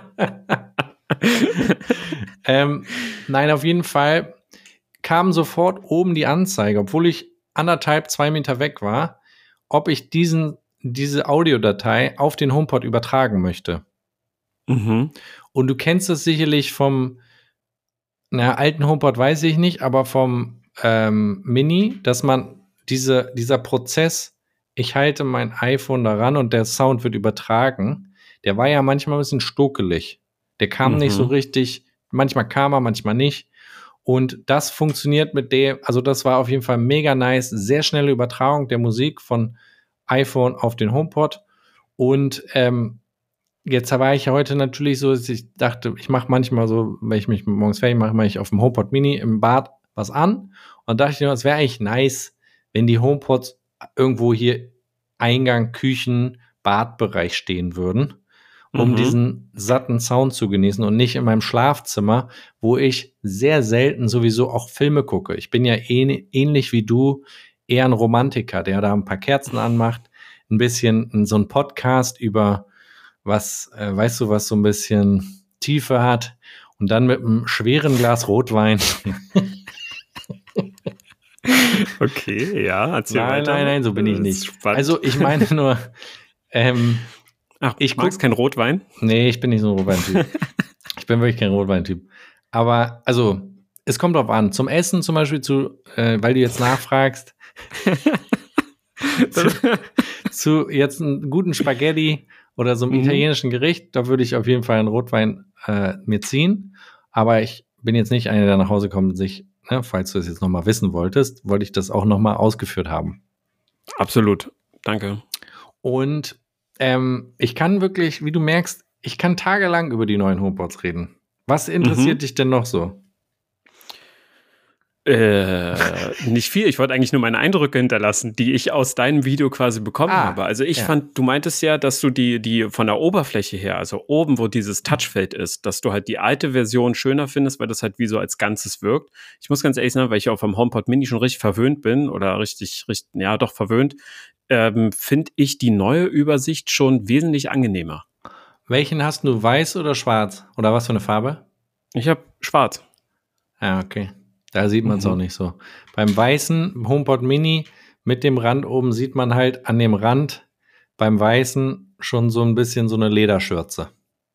ähm, nein, auf jeden Fall kam sofort oben die Anzeige, obwohl ich anderthalb, zwei Meter weg war, ob ich diesen, diese Audiodatei auf den HomePod übertragen möchte. Mhm. Und du kennst es sicherlich vom na, alten HomePod, weiß ich nicht, aber vom ähm, Mini, dass man diese, dieser Prozess, ich halte mein iPhone daran und der Sound wird übertragen, der war ja manchmal ein bisschen stokelig. Der kam mhm. nicht so richtig, manchmal kam er, manchmal nicht. Und das funktioniert mit dem, also das war auf jeden Fall mega nice, sehr schnelle Übertragung der Musik von iPhone auf den HomePod. Und ähm, jetzt war ich ja heute natürlich so, dass ich dachte, ich mache manchmal so, wenn ich mich morgens fertig mache, mache ich auf dem HomePod Mini im Bad was an. Und dachte ich mir, es wäre eigentlich nice, wenn die HomePods irgendwo hier Eingang, Küchen, Badbereich stehen würden, um mhm. diesen satten Sound zu genießen und nicht in meinem Schlafzimmer, wo ich sehr selten sowieso auch Filme gucke. Ich bin ja ähn- ähnlich wie du eher ein Romantiker, der da ein paar Kerzen anmacht, ein bisschen so ein Podcast über was, äh, weißt du, was so ein bisschen Tiefe hat und dann mit einem schweren Glas Rotwein. Okay, ja, erzähl nein, weiter. Nein, nein, so bin ich nicht. Also ich meine nur, ähm, Ach, ich magst keinen Rotwein? Nee, ich bin nicht so ein Rotweintyp. Ich bin wirklich kein Rotweintyp. Aber, also, es kommt drauf an. Zum Essen zum Beispiel, zu, äh, weil du jetzt nachfragst, zu, zu jetzt einen guten Spaghetti oder so einem mhm. italienischen Gericht, da würde ich auf jeden Fall einen Rotwein äh, mir ziehen. Aber ich bin jetzt nicht einer, der nach Hause kommt und sich, ne, falls du es jetzt nochmal wissen wolltest, wollte ich das auch nochmal ausgeführt haben. Absolut. Danke. Und ähm, ich kann wirklich, wie du merkst, ich kann tagelang über die neuen HomePods reden. Was interessiert mhm. dich denn noch so? Äh, nicht viel. Ich wollte eigentlich nur meine Eindrücke hinterlassen, die ich aus deinem Video quasi bekommen ah, habe. Also ich ja. fand, du meintest ja, dass du die, die von der Oberfläche her, also oben, wo dieses Touchfeld ist, dass du halt die alte Version schöner findest, weil das halt wie so als Ganzes wirkt. Ich muss ganz ehrlich sagen, weil ich auf dem HomePod Mini schon richtig verwöhnt bin oder richtig, richtig, ja doch verwöhnt, ähm, finde ich die neue Übersicht schon wesentlich angenehmer. Welchen hast du, weiß oder schwarz? Oder was für eine Farbe? Ich habe schwarz. Ja, okay. Da sieht man es mhm. auch nicht so. Beim weißen HomePod Mini mit dem Rand oben sieht man halt an dem Rand beim weißen schon so ein bisschen so eine Lederschürze.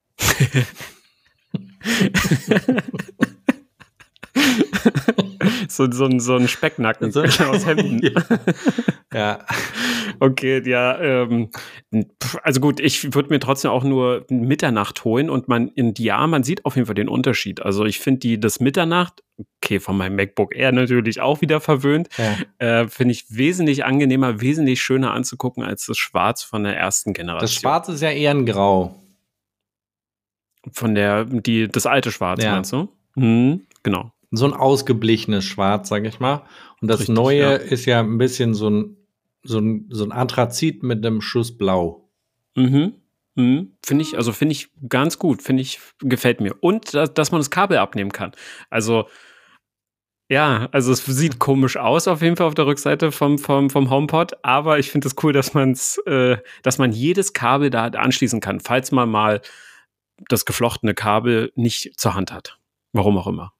so, so, ein, so ein Specknacken so, aus Hemden. Ja. ja. Okay, ja, ähm, also gut, ich würde mir trotzdem auch nur Mitternacht holen und man, in, ja, man sieht auf jeden Fall den Unterschied. Also ich finde die, das Mitternacht, okay, von meinem MacBook Air natürlich auch wieder verwöhnt, ja. äh, finde ich wesentlich angenehmer, wesentlich schöner anzugucken als das Schwarz von der ersten Generation. Das Schwarz ist ja eher ein Grau. Von der, die, das alte Schwarz, ja. meinst du? Mhm, genau. So ein ausgeblichenes Schwarz, sag ich mal. Und das Richtig, Neue ja. ist ja ein bisschen so ein So ein, so ein Anthrazit mit einem Schuss Blau. Mhm. mhm. Finde ich, also finde ich ganz gut. Finde ich, gefällt mir. Und, dass, dass man das Kabel abnehmen kann. Also, ja, also es sieht komisch aus auf jeden Fall auf der Rückseite vom, vom, vom HomePod, aber ich finde es cool, dass man's, äh, dass man jedes Kabel da anschließen kann, falls man mal das geflochtene Kabel nicht zur Hand hat. Warum auch immer.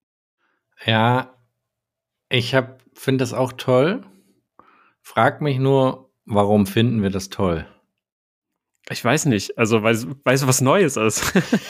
Ja, ich finde das auch toll. Frag mich nur, warum finden wir das toll? Ich weiß nicht. Also, weil es was Neues ist.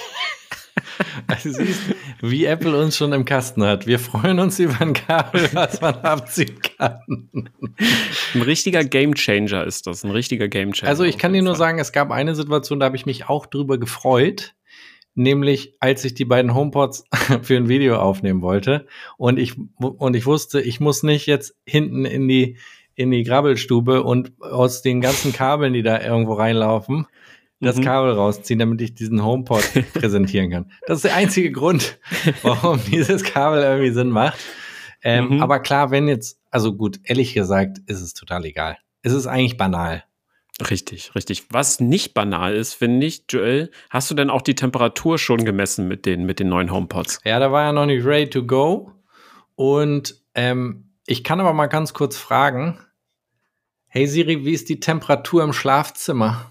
Also siehst, wie Apple uns schon im Kasten hat. Wir freuen uns über ein Kabel, was man abziehen kann. Ein richtiger Gamechanger ist das. Ein richtiger Gamechanger. Also ich kann dir nur sagen, es gab eine Situation, da habe ich mich auch drüber gefreut. Nämlich, als ich die beiden HomePods für ein Video aufnehmen wollte. Und ich, und ich wusste, ich muss nicht jetzt hinten in die in die Grabbelstube und aus den ganzen Kabeln, die da irgendwo reinlaufen, das mhm. Kabel rausziehen, damit ich diesen HomePod präsentieren kann. Das ist der einzige Grund, warum dieses Kabel irgendwie Sinn macht. Ähm, mhm. Aber klar, wenn jetzt, also gut, ehrlich gesagt, ist es total egal. Es ist eigentlich banal. Richtig, richtig. Was nicht banal ist, finde ich, Joel, hast du denn auch die Temperatur schon gemessen mit den, mit den neuen HomePods? Ja, da war ja noch nicht ready to go. Und ähm, ich kann aber mal ganz kurz fragen, hey Siri, wie ist die Temperatur im Schlafzimmer?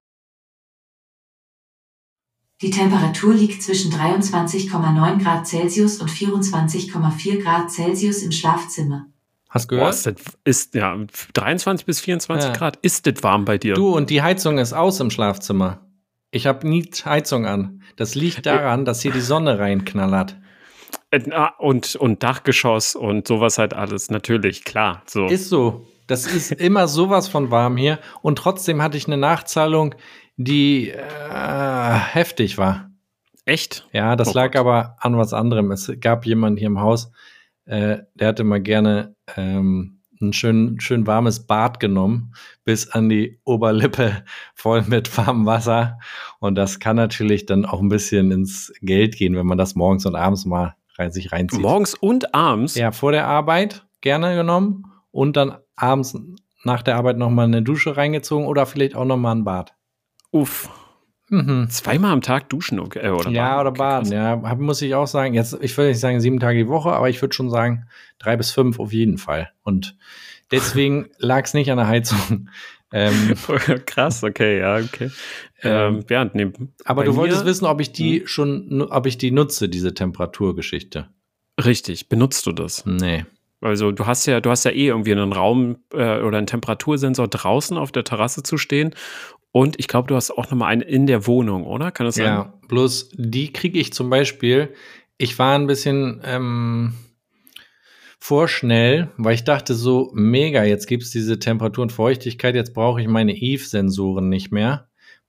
Die Temperatur liegt zwischen dreiundzwanzig Komma neun Grad Celsius und vierundzwanzig Komma vier Grad Celsius im Schlafzimmer. Hast du gehört? Boah, ist, das, ist ja dreiundzwanzig bis vierundzwanzig ja. Grad. Ist das warm bei dir? Du, und die Heizung ist aus im Schlafzimmer. Ich habe nie Heizung an. Das liegt daran, dass hier die Sonne reinknallert. Und, und Dachgeschoss und sowas halt alles, natürlich, klar. So. Ist so. Das ist immer sowas von warm hier. Und trotzdem hatte ich eine Nachzahlung, die äh, heftig war. Echt? Ja, das oh lag Gott. aber an was anderem. Es gab jemanden hier im Haus, äh, der hatte mal gerne ähm, ein schön, schön warmes Bad genommen, bis an die Oberlippe voll mit warmem Wasser. Und das kann natürlich dann auch ein bisschen ins Geld gehen, wenn man das morgens und abends mal rein, sich reinzieht. Morgens und abends? Ja, vor der Arbeit gerne genommen und dann abends nach der Arbeit nochmal eine Dusche reingezogen oder vielleicht auch nochmal ein Bad. Uff. Mhm. Zweimal am Tag duschen, okay, oder baden? Ja, oder baden, okay, ja, muss ich auch sagen. Jetzt, ich würde nicht sagen sieben Tage die Woche, aber ich würde schon sagen drei bis fünf auf jeden Fall. Und deswegen lag es nicht an der Heizung. Ähm, Krass, okay, ja, okay. Ähm, ja, nee, aber du wolltest wissen, ob ich die hm? schon, ob ich die nutze, diese Temperaturgeschichte. Richtig, benutzt du das? Nee. Also du hast ja, du hast ja eh irgendwie einen Raum äh, oder einen Temperatursensor draußen auf der Terrasse zu stehen. Und ich glaube, du hast auch nochmal einen in der Wohnung, oder? Kann das sein? Ja, bloß die kriege ich zum Beispiel, ich war ein bisschen ähm, vorschnell, weil ich dachte so, mega, jetzt gibt es diese Temperatur und Feuchtigkeit, jetzt brauche ich meine Eve-Sensoren nicht mehr.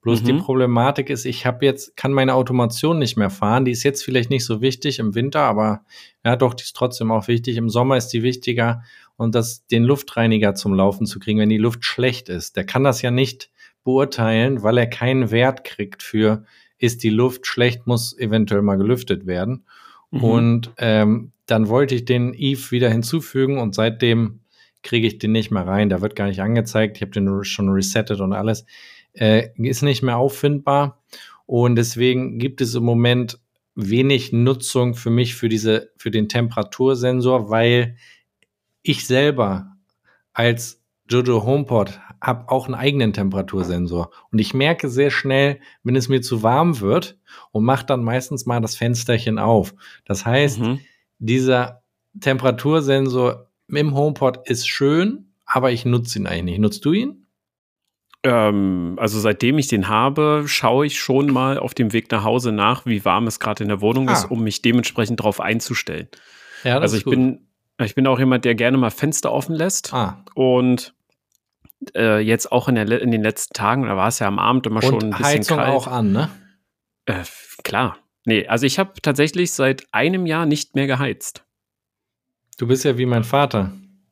Bloß Mhm. die Problematik ist, ich habe jetzt, kann meine Automation nicht mehr fahren. Die ist jetzt vielleicht nicht so wichtig im Winter, aber ja doch, die ist trotzdem auch wichtig. Im Sommer ist die wichtiger und das, den Luftreiniger zum Laufen zu kriegen, wenn die Luft schlecht ist. Der kann das ja nicht beurteilen, weil er keinen Wert kriegt für, ist die Luft schlecht, muss eventuell mal gelüftet werden. Mhm. Und ähm, dann wollte ich den Eve wieder hinzufügen und seitdem kriege ich den nicht mehr rein. Da wird gar nicht angezeigt. Ich habe den schon resettet und alles. Äh, ist nicht mehr auffindbar. Und deswegen gibt es im Moment wenig Nutzung für mich für diese, für den Temperatursensor, weil ich selber als Jojo HomePod habe auch einen eigenen Temperatursensor. Und ich merke sehr schnell, wenn es mir zu warm wird und mache dann meistens mal das Fensterchen auf. Das heißt, Mhm. dieser Temperatursensor im HomePod ist schön, aber ich nutze ihn eigentlich nicht. Nutzt du ihn? Ähm, also seitdem ich den habe, schaue ich schon mal auf dem Weg nach Hause nach, wie warm es gerade in der Wohnung Ah. ist, um mich dementsprechend darauf einzustellen. Ja, das Also ist ich gut. bin, ich bin auch jemand, der gerne mal Fenster offen lässt. Ah. Und äh, jetzt auch in, der, in den letzten Tagen, da war es ja am Abend immer schon ein Und bisschen Heizung kalt. auch an, ne? Äh, klar. Nee, also ich habe tatsächlich seit einem Jahr nicht mehr geheizt. Du bist ja wie mein Vater.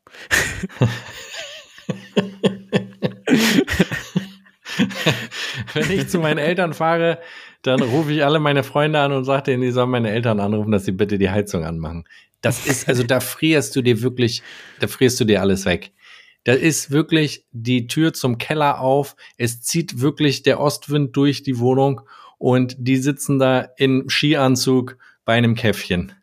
Wenn ich zu meinen Eltern fahre, dann rufe ich alle meine Freunde an und sage denen, die sollen meine Eltern anrufen, dass sie bitte die Heizung anmachen. Das ist, also da frierst du dir wirklich, da frierst du dir alles weg. Da ist wirklich die Tür zum Keller auf. Es zieht wirklich der Ostwind durch die Wohnung und die sitzen da in Skianzug bei einem Käffchen.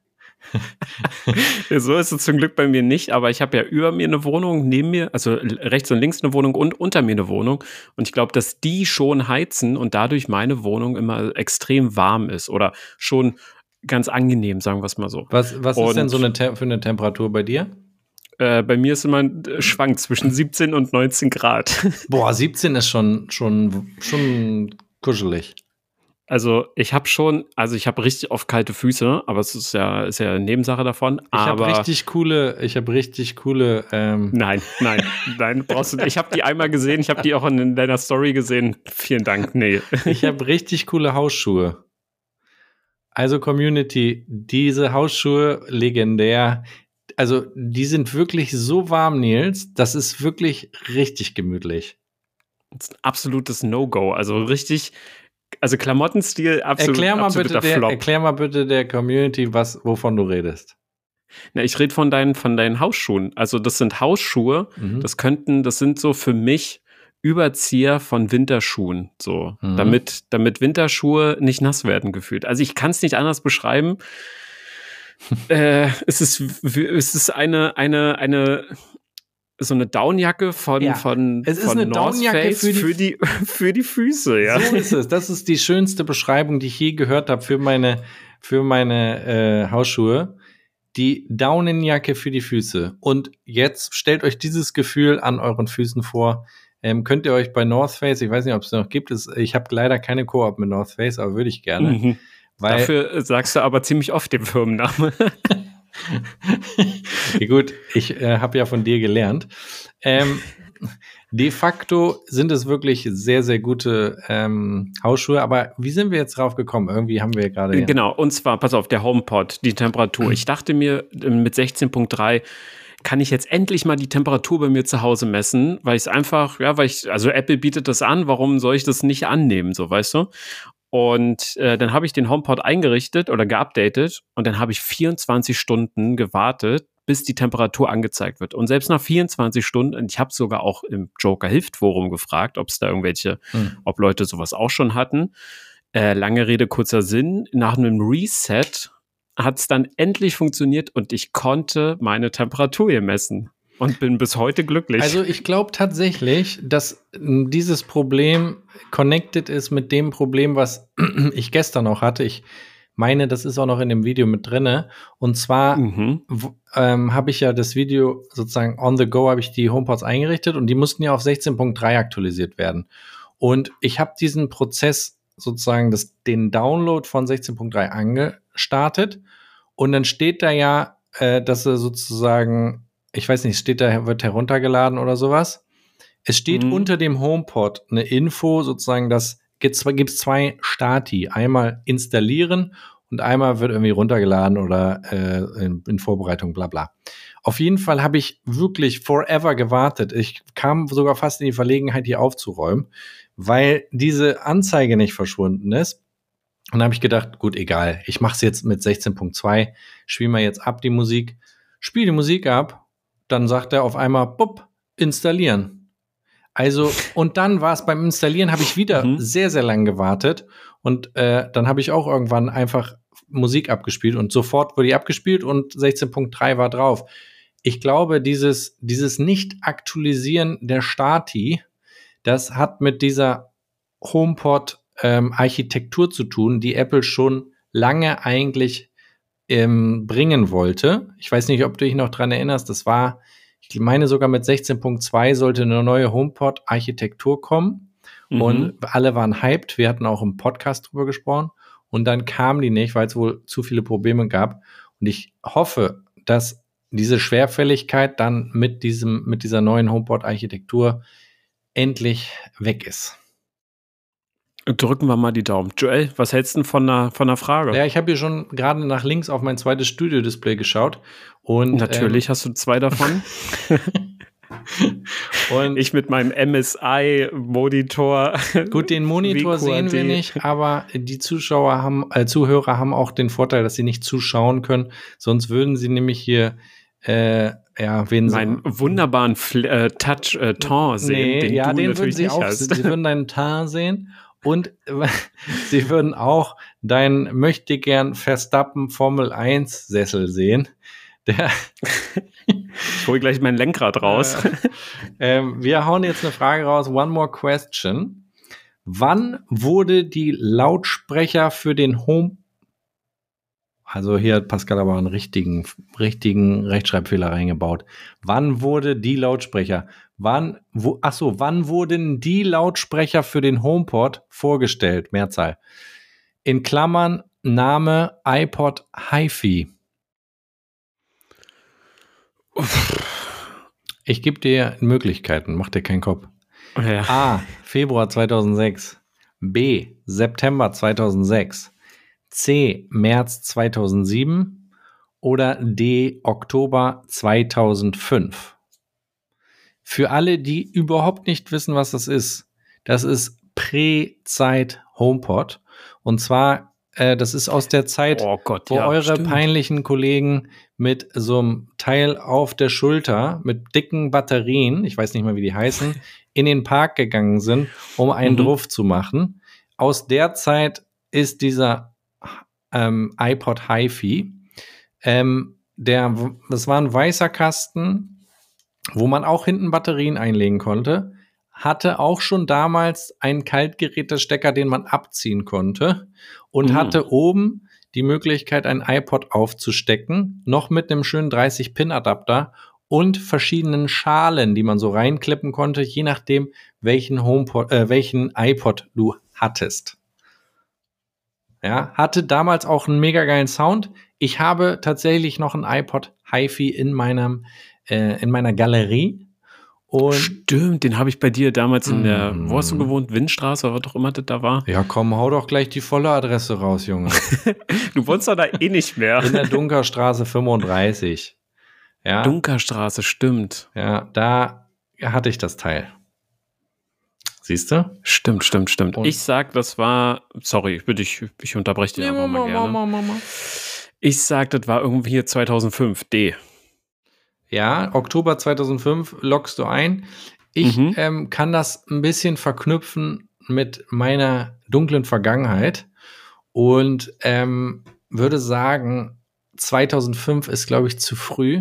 So ist es zum Glück bei mir nicht, aber ich habe ja über mir eine Wohnung, neben mir, also rechts und links eine Wohnung und unter mir eine Wohnung. Und ich glaube, dass die schon heizen und dadurch meine Wohnung immer extrem warm ist oder schon ganz angenehm, sagen wir es mal so. Was, was Und ist denn so eine Te- für eine Temperatur bei dir? Äh, bei mir ist immer ein Schwank zwischen siebzehn und neunzehn Grad. Boah, siebzehn ist schon, schon, schon kuschelig. Also ich habe schon, also ich habe richtig oft kalte Füße, aber es ist ja, ist ja eine Nebensache davon. Ich habe aber richtig coole, ich habe richtig coole. Ähm Nein, nein, nein, brauchst du. Ich habe die einmal gesehen, ich habe die auch in deiner Story gesehen. Vielen Dank, nee. Ich habe richtig coole Hausschuhe. Also Community, diese Hausschuhe legendär. Also die sind wirklich so warm, Nils. Das ist wirklich richtig gemütlich. Das ist ein absolutes No-Go. Also richtig, also Klamottenstil absolut, Erklär mal absoluter bitte der, Flop. erklär mal bitte der Community, was, wovon du redest. Na, ich rede von deinen, von deinen Hausschuhen. Also das sind Hausschuhe. Mhm. Das könnten, das sind so für mich Überzieher von Winterschuhen, so, Mhm. damit, damit Winterschuhe nicht nass werden gefühlt. Also ich kann es nicht anders beschreiben. äh, es ist, es ist eine, eine, eine, so eine Downjacke von, Ja, von, es ist von eine North Downjacke Face für die- für die, für die Füße, ja. So ist es. Das ist die schönste Beschreibung, die ich je gehört habe für meine, für meine äh, Hausschuhe. Die Daunenjacke für die Füße. Und jetzt stellt euch dieses Gefühl an euren Füßen vor. Ähm, könnt ihr euch bei North Face, ich weiß nicht, ob es noch gibt, es, ich habe leider keine Koop mit North Face, aber würde ich gerne. Mhm. Weil, Dafür sagst du aber ziemlich oft den Firmennamen. ja, gut, ich äh, habe ja von dir gelernt. Ähm, de facto sind es wirklich sehr, sehr gute ähm, Hausschuhe. Aber wie sind wir jetzt drauf gekommen? Irgendwie haben wir gerade. Genau, und zwar, pass auf, der HomePod, die Temperatur. Ich dachte mir, mit sechzehn Punkt drei kann ich jetzt endlich mal die Temperatur bei mir zu Hause messen, weil ich es einfach, ja, weil ich, also Apple bietet das an, warum soll ich das nicht annehmen, so, weißt du? Und äh, dann habe ich den HomePod eingerichtet oder geupdatet und dann habe ich vierundzwanzig Stunden gewartet, bis die Temperatur angezeigt wird. Und selbst nach vierundzwanzig Stunden, und ich habe sogar auch im Joker Hilft Forum gefragt, ob es da irgendwelche, Hm. ob Leute sowas auch schon hatten. Äh, lange Rede, kurzer Sinn. Nach einem Reset hat es dann endlich funktioniert und ich konnte meine Temperatur hier messen und bin bis heute glücklich. Also ich glaube tatsächlich, dass m, dieses Problem connected ist mit dem Problem, was ich gestern auch hatte. Ich meine, das ist auch noch in dem Video mit drinne. Und zwar mhm. w- ähm, habe ich ja das Video sozusagen on the go, habe ich die HomePods eingerichtet und die mussten ja auf sechzehn Punkt drei aktualisiert werden. Und ich habe diesen Prozess sozusagen, das, den Download von sechzehn Punkt drei angestartet und dann steht da ja, äh, dass er sozusagen, ich weiß nicht, steht da, wird heruntergeladen oder sowas. Es steht Mhm. unter dem HomePod eine Info sozusagen, dass gibt es zwei Stati. Einmal installieren und einmal wird irgendwie runtergeladen oder äh, in, in Vorbereitung, bla bla. Auf jeden Fall habe ich wirklich forever gewartet. Ich kam sogar fast in die Verlegenheit, hier aufzuräumen, weil diese Anzeige nicht verschwunden ist. Und dann habe ich gedacht, gut, egal, ich mache es jetzt mit sechzehn Punkt zwei, spiele mal jetzt ab die Musik, spiele die Musik ab, dann sagt er auf einmal, bupp, installieren. Also, und dann war es beim Installieren, habe ich wieder mhm. sehr, sehr lang gewartet und äh, dann habe ich auch irgendwann einfach Musik abgespielt und sofort wurde die abgespielt und sechzehn Punkt drei war drauf. Ich glaube, dieses, dieses Nicht-Aktualisieren der Stati, das hat mit dieser HomePod ähm, Architektur zu tun, die Apple schon lange eigentlich ähm, bringen wollte. Ich weiß nicht, ob du dich noch dran erinnerst, das war, ich meine sogar mit sechzehn Punkt zwei sollte eine neue HomePod-Architektur kommen mhm. und alle waren hyped. Wir hatten auch im Podcast drüber gesprochen und dann kam die nicht, weil es wohl zu viele Probleme gab. Und ich hoffe, dass diese Schwerfälligkeit dann mit diesem, mit dieser neuen HomePod-Architektur endlich weg ist. Drücken wir mal die Daumen. Joel, was hältst du denn von einer, von einer Frage? Ja, ich habe hier schon gerade nach links auf mein zweites Studio-Display geschaut. Und, Natürlich ähm, hast du zwei davon. Und ich mit meinem M S I-Monitor. Gut, den Monitor sehen wir nicht, aber die Zuschauer haben, äh, Zuhörer haben auch den Vorteil, dass sie nicht zuschauen können. Sonst würden sie nämlich hier äh, ja, wen meinen so, wunderbaren Fl- äh, Touch-Ton äh, sehen, nee, den ja, du den natürlich würden sie nicht auch, hast. Sie würden deinen Teint sehen. Und sie würden auch dein Möchtegern Verstappen Formel eins Sessel sehen. Der ich hole gleich mein Lenkrad raus. Äh, äh, wir hauen jetzt eine Frage raus. One more question. Wann wurde die Lautsprecher für den Home... Also hier hat Pascal aber einen richtigen, richtigen Rechtschreibfehler reingebaut. Wann wurde die Lautsprecher... Wann, wo, ach so, wann wurden die Lautsprecher für den HomePod vorgestellt? Mehrzahl. In Klammern Name iPod HiFi. Ich gebe dir Möglichkeiten, mach dir keinen Kopf. Ja. A. Februar zweitausendsechs. B. September zweitausendsechs. C. März zweitausendsieben. Oder D. Oktober zweitausendfünf. Für alle, die überhaupt nicht wissen, was das ist, das ist Prä-Zeit HomePod. Und zwar, äh, das ist aus der Zeit, oh Gott, wo ja, eure stimmt. peinlichen Kollegen mit so einem Teil auf der Schulter, mit dicken Batterien, ich weiß nicht mal, wie die heißen, in den Park gegangen sind, um einen mhm. drauf zu machen. Aus der Zeit ist dieser ähm, iPod HiFi. Ähm, der, das war ein weißer Kasten, wo man auch hinten Batterien einlegen konnte, hatte auch schon damals einen Kaltgerätestecker, den man abziehen konnte und mhm. hatte oben die Möglichkeit, ein iPod aufzustecken, noch mit einem schönen dreißig-Pin-Adapter und verschiedenen Schalen, die man so reinklippen konnte, je nachdem, welchen HomePod, äh, welchen iPod du hattest. Ja, hatte damals auch einen mega geilen Sound. Ich habe tatsächlich noch einen iPod HiFi in meinem in meiner Galerie. Und stimmt, den habe ich bei dir damals in der, mm. wo hast du gewohnt? Windstraße oder was auch immer das da war? Ja, komm, hau doch gleich die volle Adresse raus, Junge. Du wohnst doch da eh nicht mehr. In der Dunkerstraße fünfunddreißig. Ja. Dunkerstraße, stimmt. Ja, da hatte ich das Teil. Siehst du? Stimmt, stimmt, stimmt. Und ich sag, das war, sorry, ich, ich, ich unterbreche dich einfach mal gerne. Ma, ma, ma. Ich sag, das war irgendwie hier zweitausendfünf, D. Ja, Oktober zweitausendfünf loggst du ein. Ich mhm. ähm, kann das ein bisschen verknüpfen mit meiner dunklen Vergangenheit und ähm, würde sagen, zweitausendfünf ist, glaube ich, zu früh.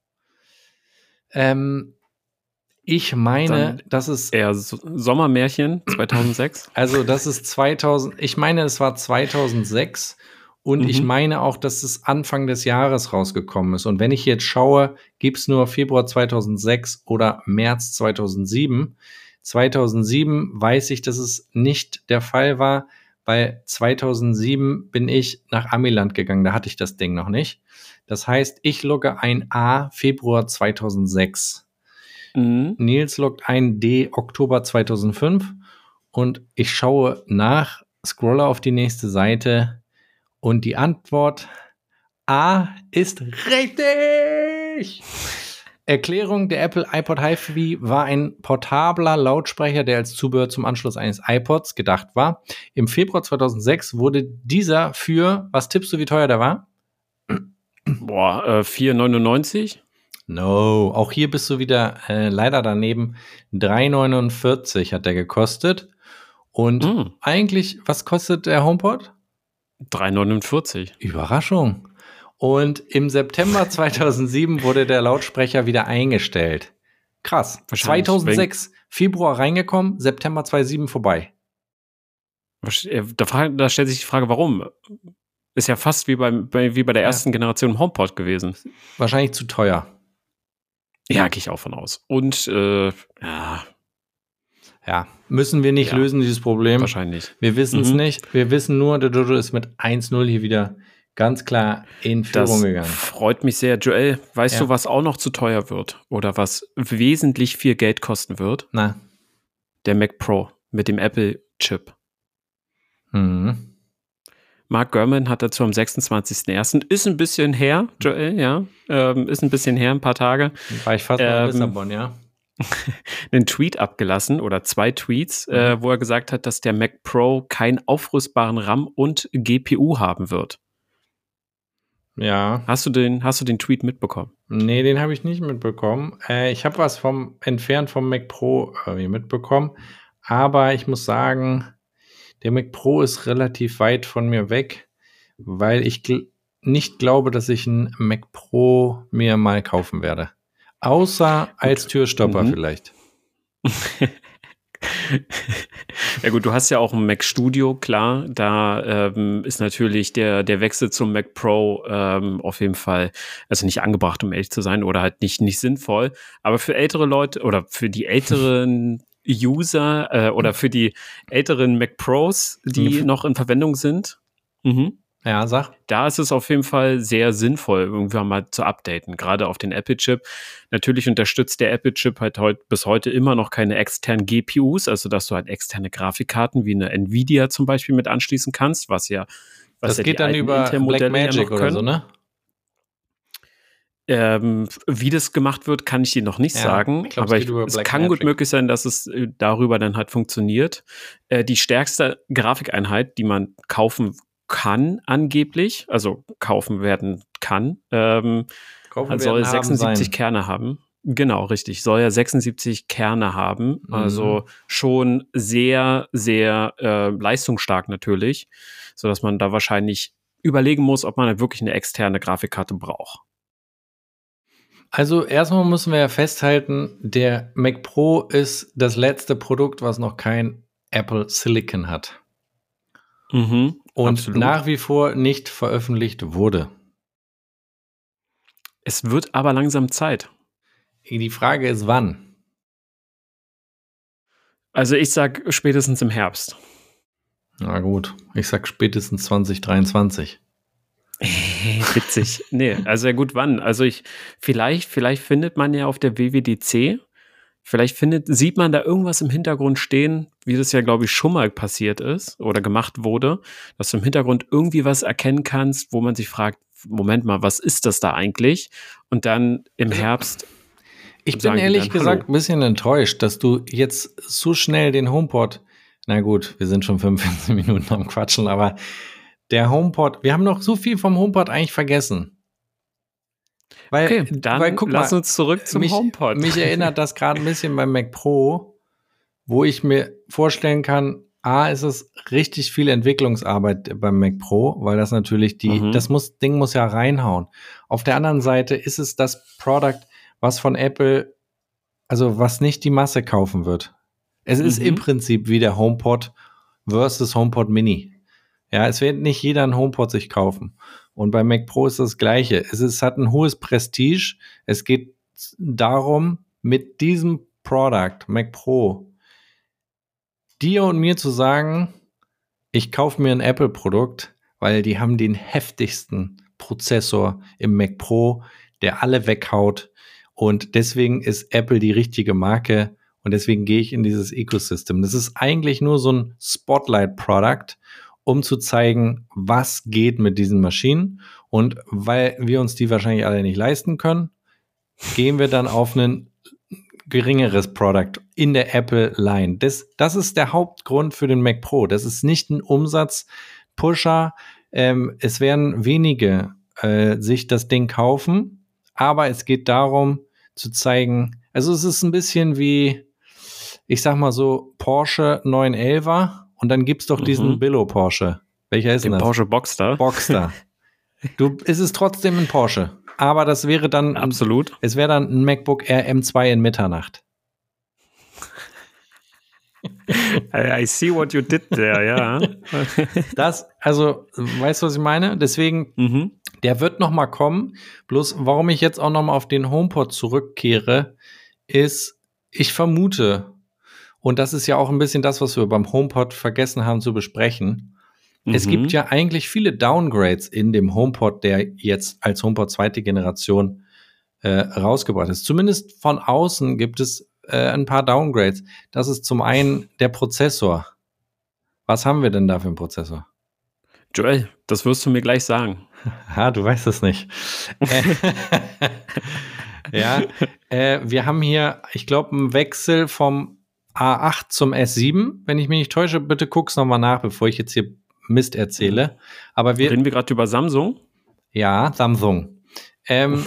Ähm, ich meine, Dann das ist eher so- Sommermärchen zweitausendsechs. Also das ist zweitausend. Ich meine, es war zweitausendsechs. Und mhm. ich meine auch, dass es Anfang des Jahres rausgekommen ist. Und wenn ich jetzt schaue, gibt es nur Februar zweitausendsechs oder März zweitausendsieben. zweitausendsieben weiß ich, dass es nicht der Fall war, weil zweitausendsieben bin ich nach Amiland gegangen. Da hatte ich das Ding noch nicht. Das heißt, ich logge ein A, Februar zweitausendsechs. Mhm. Nils loggt ein D, Oktober zweitausendfünf. und ich schaue nach, scrolle auf die nächste Seite und die Antwort A ist richtig. Erklärung: Der Apple iPod HiFi war ein portabler Lautsprecher, der als Zubehör zum Anschluss eines iPods gedacht war. Im Februar zweitausendsechs wurde dieser für, was tippst du, wie teuer der war? Boah, äh, vier neunundneunzig? No, auch hier bist du wieder äh, leider daneben. drei neunundvierzig hat der gekostet. Und mm. eigentlich, was kostet der HomePod? drei neunundvierzig. Überraschung. Und im September zweitausendsieben wurde der Lautsprecher wieder eingestellt. Krass. zweitausendsechs, Februar reingekommen, September zweitausendsieben vorbei. Da, da stellt sich die Frage, warum? Ist ja fast wie, beim, bei, wie bei der ersten ja. Generation HomePod gewesen. Wahrscheinlich zu teuer. Ja, gehe ich auch von aus. Und, äh, ja. Ja, müssen wir nicht ja. lösen, dieses Problem. Wahrscheinlich. Wir wissen es mhm. nicht. Wir wissen nur, der Jojo ist mit eins null hier wieder ganz klar in Führung das gegangen. Freut mich sehr. Joel, weißt ja. du, was auch noch zu teuer wird? Oder was wesentlich viel Geld kosten wird? Na? Der Mac Pro mit dem Apple-Chip. Mhm. Mark Gurman hat dazu am sechsundzwanzigsten ersten Ist ein bisschen her, Joel, ja. Ähm, ist ein bisschen her, ein paar Tage. War ich fast ähm, in Lissabon, ja. einen Tweet abgelassen oder zwei Tweets, mhm. äh, wo er gesagt hat, dass der Mac Pro keinen aufrüstbaren RAM und G P U haben wird. Ja. Hast du den, hast du den Tweet mitbekommen? Nee, den habe ich nicht mitbekommen. Äh, ich habe was vom entfernt vom Mac Pro irgendwie mitbekommen, aber ich muss sagen, der Mac Pro ist relativ weit von mir weg, weil ich gl- nicht glaube, dass ich einen Mac Pro mir mal kaufen werde. Außer als Türstopper mhm. vielleicht. Ja gut, du hast ja auch ein Mac Studio, klar. Da ähm, ist natürlich der, der Wechsel zum Mac Pro ähm, auf jeden Fall, also nicht angebracht, um ehrlich zu sein, oder halt nicht, nicht sinnvoll. Aber für ältere Leute oder für die älteren User äh, oder für die älteren Mac Pros, die mhm. noch in Verwendung sind, mhm. ja, sag. Da ist es auf jeden Fall sehr sinnvoll, irgendwann mal zu updaten, gerade auf den Apple-Chip. Natürlich unterstützt der Apple-Chip halt heut, bis heute immer noch keine externen G P Us, also dass du halt externe Grafikkarten wie eine Nvidia zum Beispiel mit anschließen kannst, was ja was Das ja geht dann über Blackmagic ja oder so, ne? Ähm, wie das gemacht wird, kann ich dir noch nicht ja, sagen, ich glaub, aber es, ich, es kann gut möglich sein, dass es äh, darüber dann halt funktioniert. Äh, die stärkste Grafikeinheit, die man kaufen kann, angeblich, also kaufen werden kann, ähm, kaufen soll sechsundsiebzig sein. Kerne haben. Genau, richtig. Soll ja sechsundsiebzig Kerne haben. Mhm. Also schon sehr, sehr äh, leistungsstark natürlich, sodass man da wahrscheinlich überlegen muss, ob man wirklich eine externe Grafikkarte braucht. Also erstmal müssen wir ja festhalten, der Mac Pro ist das letzte Produkt, was noch kein Apple Silicon hat. Mhm, und absolut. nach wie vor nicht veröffentlicht wurde. Es wird aber langsam Zeit. Die Frage ist, wann? Also ich sag spätestens im Herbst. Na gut, ich sag spätestens zwanzig dreiundzwanzig. Witzig. Nee, also ja gut, wann? Also ich, vielleicht, vielleicht findet man ja auf der W W D C, vielleicht findet, sieht man da irgendwas im Hintergrund stehen, wie das ja, glaube ich, schon mal passiert ist oder gemacht wurde, dass du im Hintergrund irgendwie was erkennen kannst, wo man sich fragt, Moment mal, was ist das da eigentlich? Und dann im Herbst Ich bin ehrlich dann, gesagt ein bisschen enttäuscht, dass du jetzt so schnell den HomePod, na gut, wir sind schon fünfundvierzig Minuten am Quatschen, aber der HomePod, wir haben noch so viel vom HomePod eigentlich vergessen. Weil, okay, dann weil, guck lass mal, uns zurück zum mich, HomePod. Mich erinnert das gerade ein bisschen beim Mac Pro, wo ich mir vorstellen kann, A, ist es richtig viel Entwicklungsarbeit beim Mac Pro, weil das natürlich die, mhm. das muss, Ding muss ja reinhauen. Auf der anderen Seite ist es das Product, was von Apple, also was nicht die Masse kaufen wird. Es mhm. ist im Prinzip wie der HomePod versus HomePod Mini. Ja, es wird nicht jeder einen HomePod sich kaufen. Und beim Mac Pro ist das Gleiche. Es, ist, es hat ein hohes Prestige. Es geht darum, mit diesem Product, Mac Pro, dir und mir zu sagen, ich kaufe mir ein Apple-Produkt, weil die haben den heftigsten Prozessor im Mac Pro, der alle weghaut. Und deswegen ist Apple die richtige Marke, Und deswegen gehe ich in dieses Ecosystem. Das ist eigentlich nur so ein Spotlight-Product, um zu zeigen, was geht mit diesen Maschinen. Und weil wir uns die wahrscheinlich alle nicht leisten können, gehen wir dann auf ein geringeres Product in der Apple-Line. Das, das ist der Hauptgrund für den Mac Pro. Das ist nicht ein Umsatzpusher. Ähm, es werden wenige äh, sich das Ding kaufen, aber es geht darum zu zeigen, also es ist ein bisschen wie, ich sag mal so, Porsche neun elfer und dann gibt's doch diesen Mhm. Billo-Porsche. Welcher ist denn Den das? Porsche Boxster. Boxster. Du, es ist trotzdem ein Porsche, aber das wäre dann, Absolut. es wäre dann ein MacBook Air M zwei in Mitternacht. I, I see what you did there, ja. Das, also, weißt du, was ich meine? Deswegen, mhm. der wird noch mal kommen. Bloß, warum ich jetzt auch noch mal auf den HomePod zurückkehre, ist, ich vermute, und das ist ja auch ein bisschen das, was wir beim HomePod vergessen haben zu besprechen, Mhm. es gibt ja eigentlich viele Downgrades in dem HomePod, der jetzt als HomePod zweite Generation äh, rausgebracht ist. Zumindest von außen gibt es äh, ein paar Downgrades. Das ist zum einen der Prozessor. Was haben wir denn da für einen Prozessor? Joel, das wirst du mir gleich sagen. Ha, du weißt es nicht. äh, ja, äh, wir haben hier, ich glaube, einen Wechsel vom A acht zum S sieben. Wenn ich mich nicht täusche, bitte guck's nochmal nach, bevor ich jetzt hier Mist erzähle. Aber wir, Reden wir gerade über Samsung? ja, Samsung. Ähm,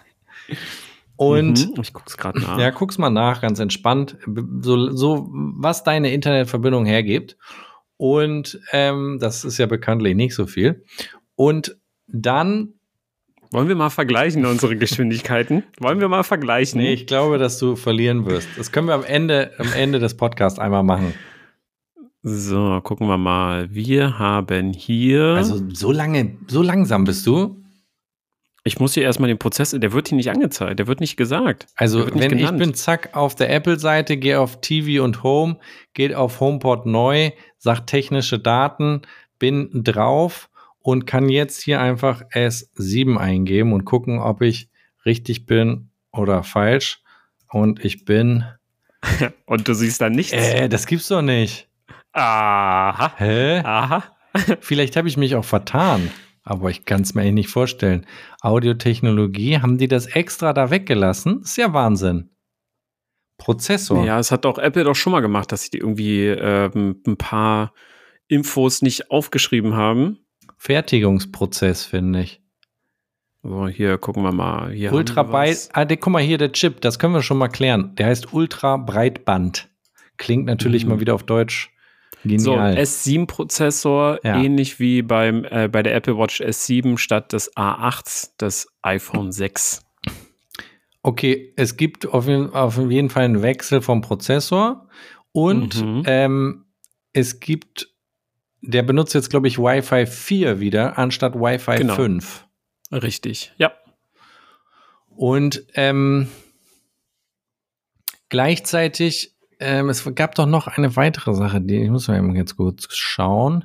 und Mhm. Ich guck's gerade nach. ja, guck's mal nach, ganz entspannt. So, so was deine Internetverbindung hergibt. Und ähm, das ist ja bekanntlich nicht so viel. Und dann, Wollen wir mal vergleichen unsere Geschwindigkeiten? Wollen wir mal vergleichen? nee, ich glaube, dass du verlieren wirst. Das können wir am Ende, am Ende des Podcasts einmal machen. So, gucken wir mal. Wir haben hier. Also so lange, so langsam bist du. ich muss hier erstmal den Prozess, der wird hier nicht angezeigt, der wird nicht gesagt. Also Der wird nicht wenn ich genannt. bin zack auf der Apple-Seite, gehe auf T V und Home, geht auf HomePod neu, sagt technische Daten, bin drauf und kann jetzt hier einfach S sieben eingeben und gucken, ob ich richtig bin oder falsch. Und ich bin, Und du siehst da nichts. äh, das gibt's doch nicht. Aha. Hä? Aha. Vielleicht habe ich mich auch vertan, aber ich kann es mir eigentlich nicht vorstellen. Audiotechnologie, haben die das extra da weggelassen? Ist ja Wahnsinn. Prozessor. Ja, es hat doch Apple doch schon mal gemacht, dass sie die irgendwie ähm, ein paar Infos nicht aufgeschrieben haben. Fertigungsprozess, finde ich. So, hier gucken wir mal. Hier Ultra haben wir Breit, was. ah, der, guck mal hier, der Chip, das können wir schon mal klären. Der heißt Ultra Breitband. Klingt natürlich Mhm. mal wieder auf Deutsch So, genial. S sieben Prozessor, Ja. ähnlich wie beim, äh, bei der Apple Watch S sieben statt des A acht das iPhone sechs. Okay, es gibt auf jeden, auf jeden Fall einen Wechsel vom Prozessor und Mhm. ähm, es gibt, der benutzt jetzt, glaube ich, Wi-Fi vier wieder anstatt Wi-Fi Genau. fünf. Richtig, ja. Und ähm, gleichzeitig, ähm, es gab doch noch eine weitere Sache, die ich muss mal eben jetzt kurz schauen.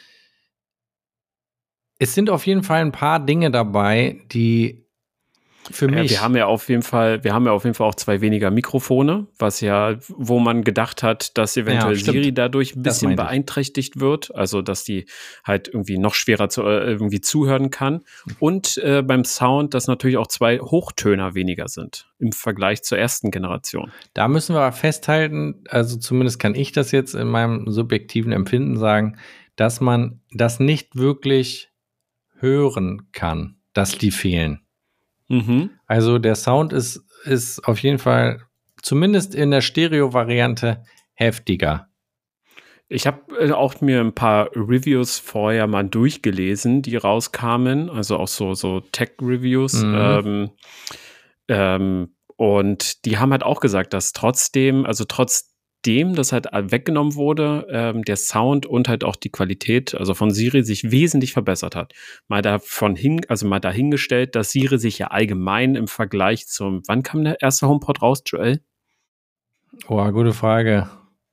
Es sind auf jeden Fall ein paar Dinge dabei, die für Ja, mich. wir haben ja auf jeden Fall, wir haben ja auf jeden Fall auch zwei weniger Mikrofone, was ja, wo man gedacht hat, dass eventuell Ja, stimmt. Siri dadurch ein Das bisschen meinte ich. beeinträchtigt wird, also dass die halt irgendwie noch schwerer zu, äh, irgendwie zuhören kann. Und äh, beim Sound, dass natürlich auch zwei Hochtöner weniger sind im Vergleich zur ersten Generation. Da müssen wir aber festhalten, also zumindest kann ich das jetzt in meinem subjektiven Empfinden sagen, dass man das nicht wirklich hören kann, dass die fehlen. Mhm. Also der Sound ist, ist auf jeden Fall zumindest in der Stereo-Variante heftiger. Ich habe äh, auch mir ein paar Reviews vorher mal durchgelesen, die rauskamen, also auch so, so Tech-Reviews. Mhm. Ähm, ähm, und die haben halt auch gesagt, dass trotzdem, also trotzdem, das halt weggenommen wurde, ähm, der Sound und halt auch die Qualität, also von Siri, sich wesentlich verbessert hat. Mal davon hin, also mal dahingestellt, dass Siri sich ja allgemein im Vergleich zum, wann kam der erste HomePod raus, Joel? Oh, gute Frage.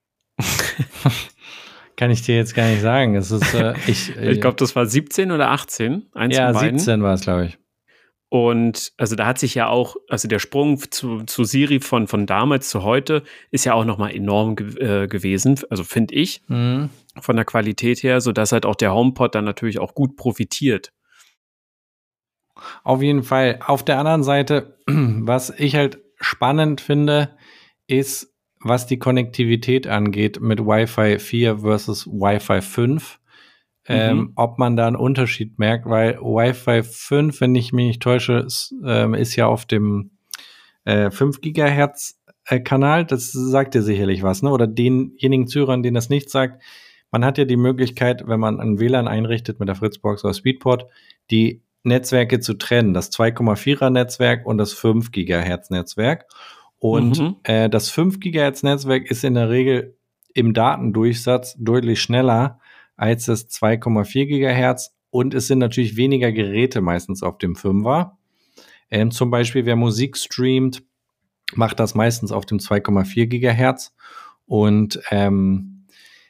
Kann ich dir jetzt gar nicht sagen. Es ist, äh, ich, äh, Ich glaube, das war siebzehn oder achtzehn. Eins ja, von beiden. siebzehn war es, glaube ich. Und also da hat sich ja auch, also der Sprung zu, zu Siri von, von damals zu heute ist ja auch nochmal enorm ge- äh, gewesen, also finde ich, mhm. von der Qualität her, sodass halt auch der HomePod dann natürlich auch gut profitiert. Auf jeden Fall. Auf der anderen Seite, was ich halt spannend finde, ist, was die Konnektivität angeht mit Wi-Fi vier versus Wi-Fi fünf. Mhm. Ähm, ob man da einen Unterschied merkt, weil Wi-Fi fünf, wenn ich mich nicht täusche, ist, ähm, ist ja auf dem äh, fünf Gigahertz äh, Kanal. Das sagt dir sicherlich was, ne? Oder denjenigen Zuhörern, denen das nicht sagt. Man hat ja die Möglichkeit, wenn man ein W L A N einrichtet mit der Fritzbox oder Speedport, die Netzwerke zu trennen. Das zwei Komma vierer Netzwerk und das fünf Gigahertz Netzwerk. Und mhm. äh, das fünf Gigahertz Netzwerk ist in der Regel im Datendurchsatz deutlich schneller als das zwei Komma vier Gigahertz, und es sind natürlich weniger Geräte meistens auf dem Fünfer. Ähm, zum Beispiel, wer Musik streamt, macht das meistens auf dem zwei Komma vier Gigahertz, und ähm,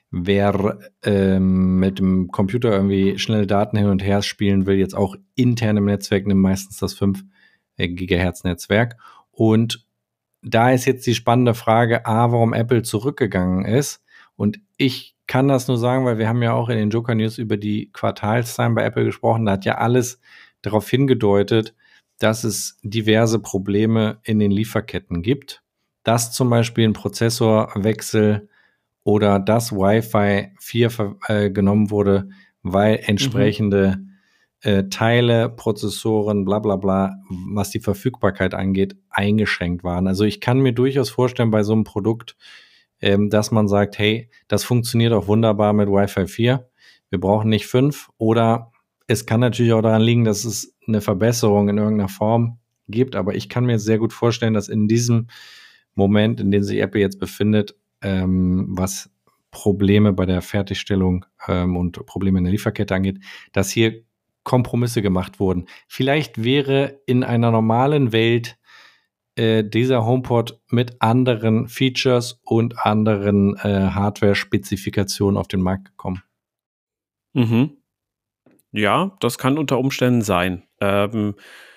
wer ähm, mit dem Computer irgendwie schnelle Daten hin und her spielen will, jetzt auch intern im Netzwerk, nimmt meistens das fünf Gigahertz Netzwerk. Und da ist jetzt die spannende Frage, A, warum Apple zurückgegangen ist. Und ich kann das nur sagen, weil wir haben ja auch in den Joker News über die Quartalszahlen bei Apple gesprochen. Da hat ja alles darauf hingedeutet, dass es diverse Probleme in den Lieferketten gibt. Dass zum Beispiel ein Prozessorwechsel oder dass Wi-Fi vier äh, genommen wurde, weil entsprechende mhm. äh, Teile, Prozessoren, bla bla bla, was die Verfügbarkeit angeht, eingeschränkt waren. Also ich kann mir durchaus vorstellen, bei so einem Produkt, dass man sagt, hey, das funktioniert auch wunderbar mit Wi-Fi vier. Wir brauchen nicht fünf. Oder es kann natürlich auch daran liegen, dass es eine Verbesserung in irgendeiner Form gibt. Aber ich kann mir sehr gut vorstellen, dass in diesem Moment, in dem sich Apple jetzt befindet, ähm, was Probleme bei der Fertigstellung ähm, und Probleme in der Lieferkette angeht, dass hier Kompromisse gemacht wurden. Vielleicht wäre in einer normalen Welt dieser HomePod mit anderen Features und anderen äh, Hardware-Spezifikationen auf den Markt gekommen. Mhm. Ja, das kann unter Umständen sein. Ähm,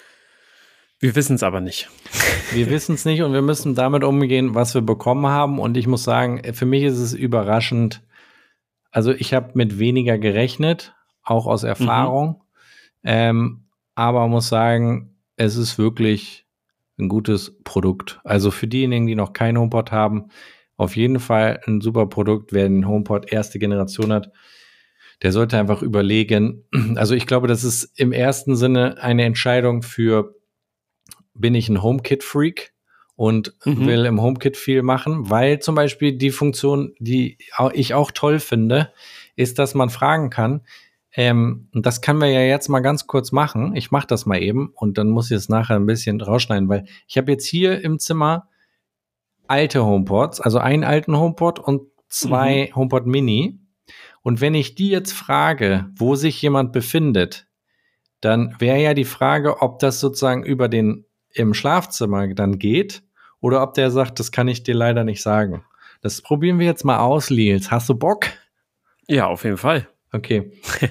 wir wissen es aber nicht. Wir wissen es nicht, und wir müssen damit umgehen, was wir bekommen haben. Und ich muss sagen, für mich ist es überraschend. Also ich habe mit weniger gerechnet, auch aus Erfahrung. Mhm. Ähm, aber muss sagen, es ist wirklich ein gutes Produkt. Also für diejenigen, die noch keinen HomePod haben, auf jeden Fall ein super Produkt. Wer den HomePod erste Generation hat, der sollte einfach überlegen. Also ich glaube, das ist im ersten Sinne eine Entscheidung für, bin ich ein HomeKit-Freak und mhm. will im HomeKit viel machen, weil zum Beispiel die Funktion, die ich auch toll finde, ist, dass man fragen kann, Ähm, und das können wir ja jetzt mal ganz kurz machen. Ich mache das mal eben und dann muss ich es nachher ein bisschen rausschneiden, weil ich habe jetzt hier im Zimmer alte HomePods, also einen alten HomePod und zwei mhm. HomePod Mini. Und wenn ich die jetzt frage, wo sich jemand befindet, dann wäre ja die Frage, ob das sozusagen über den im Schlafzimmer dann geht oder ob der sagt, das kann ich dir leider nicht sagen. Das probieren wir jetzt mal aus, Liels. Hast du Bock? Ja, auf jeden Fall. Okay.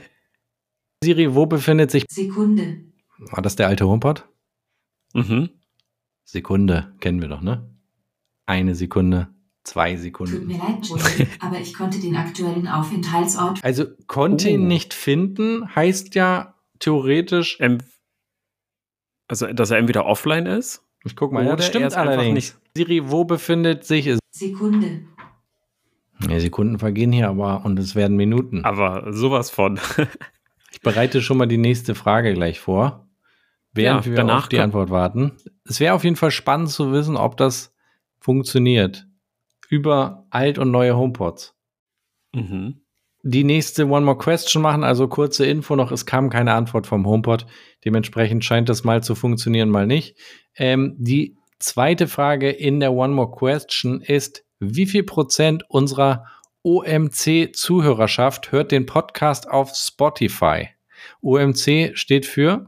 Siri, wo befindet sich... Sekunde. War das der alte HomePod? Mhm. Sekunde, kennen wir doch, ne? Eine Sekunde, zwei Sekunden. Tut mir leid, Juli, aber ich konnte den aktuellen Aufenthaltsort... Also, konnte oh. ihn nicht finden, heißt ja theoretisch... Ähm, also, dass er entweder offline ist? Ich guck mal, ja, das stimmt allerdings. Nicht. Siri, wo befindet sich... Sekunde. Ja, Sekunden vergehen hier aber und es werden Minuten. Aber sowas von... Ich bereite schon mal die nächste Frage gleich vor, während ja, wir danach auf die Antwort warten. Es wäre auf jeden Fall spannend zu wissen, ob das funktioniert. Über alt- und neue HomePods. Mhm. Die nächste One More Question machen, also kurze Info noch, es kam keine Antwort vom HomePod. Dementsprechend scheint das mal zu funktionieren, mal nicht. Ähm, die zweite Frage in der One More Question ist, wie viel Prozent unserer O M C-Zuhörerschaft hört den Podcast auf Spotify? O M C steht für?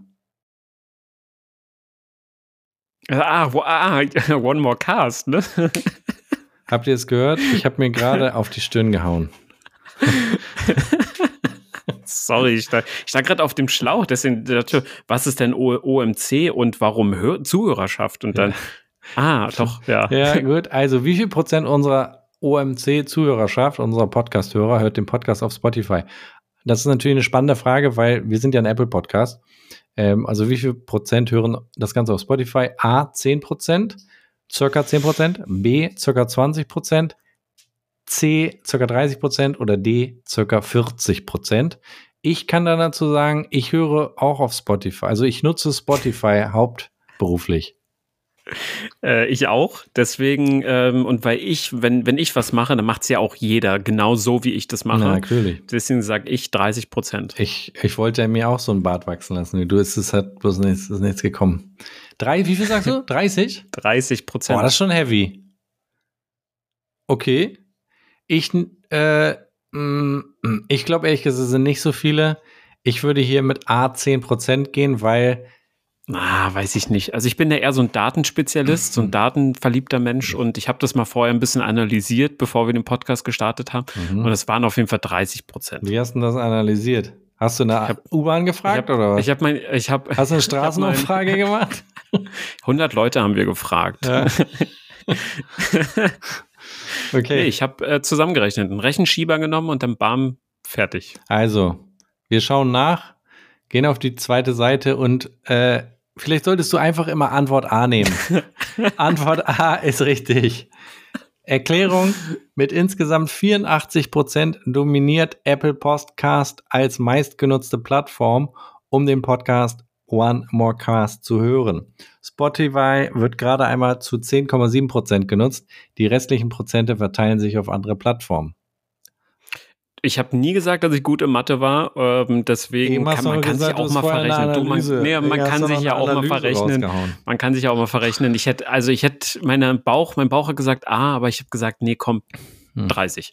Ah, wo, ah One More Cast, ne? Habt ihr es gehört? Ich habe mir gerade auf die Stirn gehauen. Sorry, ich stand, ich stand gerade auf dem Schlauch, deswegen dachte ich, was ist denn O M C und warum Hör- Zuhörerschaft? Und dann, ja. ah, doch, ja. Ja, gut. Also, wie viel Prozent unserer O M C-Zuhörerschaft, unserer Podcast-Hörer, hört den Podcast auf Spotify? Das ist natürlich eine spannende Frage, weil wir sind ja ein Apple-Podcast. Ähm, also, wie viel Prozent hören das Ganze auf Spotify? A, zehn Prozent, circa zehn Prozent, B, circa zwanzig Prozent, C, circa dreißig Prozent oder D, circa vierzig Prozent. Ich kann dann dazu sagen, ich höre auch auf Spotify. Also ich nutze Spotify hauptberuflich. Äh, ich auch. Deswegen, ähm, und weil ich, wenn, wenn ich was mache, dann macht es ja auch jeder genau so, wie ich das mache. Na, natürlich. Deswegen sage ich dreißig Prozent. Ich, ich wollte mir auch so einen Bart wachsen lassen wie du. Es ist halt bloß nichts, ist nichts gekommen. Drei, wie viel sagst du? dreißig? dreißig Prozent. Boah, das ist schon heavy. Okay. Ich, äh, mh, ich glaube ehrlich gesagt, es sind nicht so viele. Ich würde hier mit A zehn Prozent gehen, weil Ah, weiß ich nicht. Also ich bin ja eher so ein Datenspezialist, so ein datenverliebter Mensch und ich habe das mal vorher ein bisschen analysiert, bevor wir den Podcast gestartet haben Mhm. und es waren auf jeden Fall dreißig Prozent. Wie hast du das analysiert? Hast du eine U-Bahn gefragt ich hab, oder was? Ich habe mein, ich habe. Hast du eine Straßenumfrage gemacht? hundert Leute haben wir gefragt. Ja. Okay. Nee, ich habe äh, zusammengerechnet, einen Rechenschieber genommen und dann bam, fertig. Also, wir schauen nach, gehen auf die zweite Seite und äh, vielleicht solltest du einfach immer Antwort A nehmen. Antwort A ist richtig. Erklärung: Mit insgesamt vierundachtzig Prozent dominiert Apple Podcast als meistgenutzte Plattform, um den Podcast One More Cast zu hören. Spotify wird gerade einmal zu zehn Komma sieben Prozent genutzt. Die restlichen Prozente verteilen sich auf andere Plattformen. Ich habe nie gesagt, dass ich gut in Mathe war, ähm, deswegen Eben hast kann du man noch kann gesagt, sich auch du mal hast vorher eine verrechnen. Du, man, Analyse. nee, man Eben hast kann du sich noch ja eine auch mal Analyse verrechnen. rausgehauen. Man kann sich auch mal verrechnen. Ich hätte, also ich hätte, mein Bauch, mein Bauch hat gesagt, ah, aber ich habe gesagt, nee, komm, Hm. dreißig.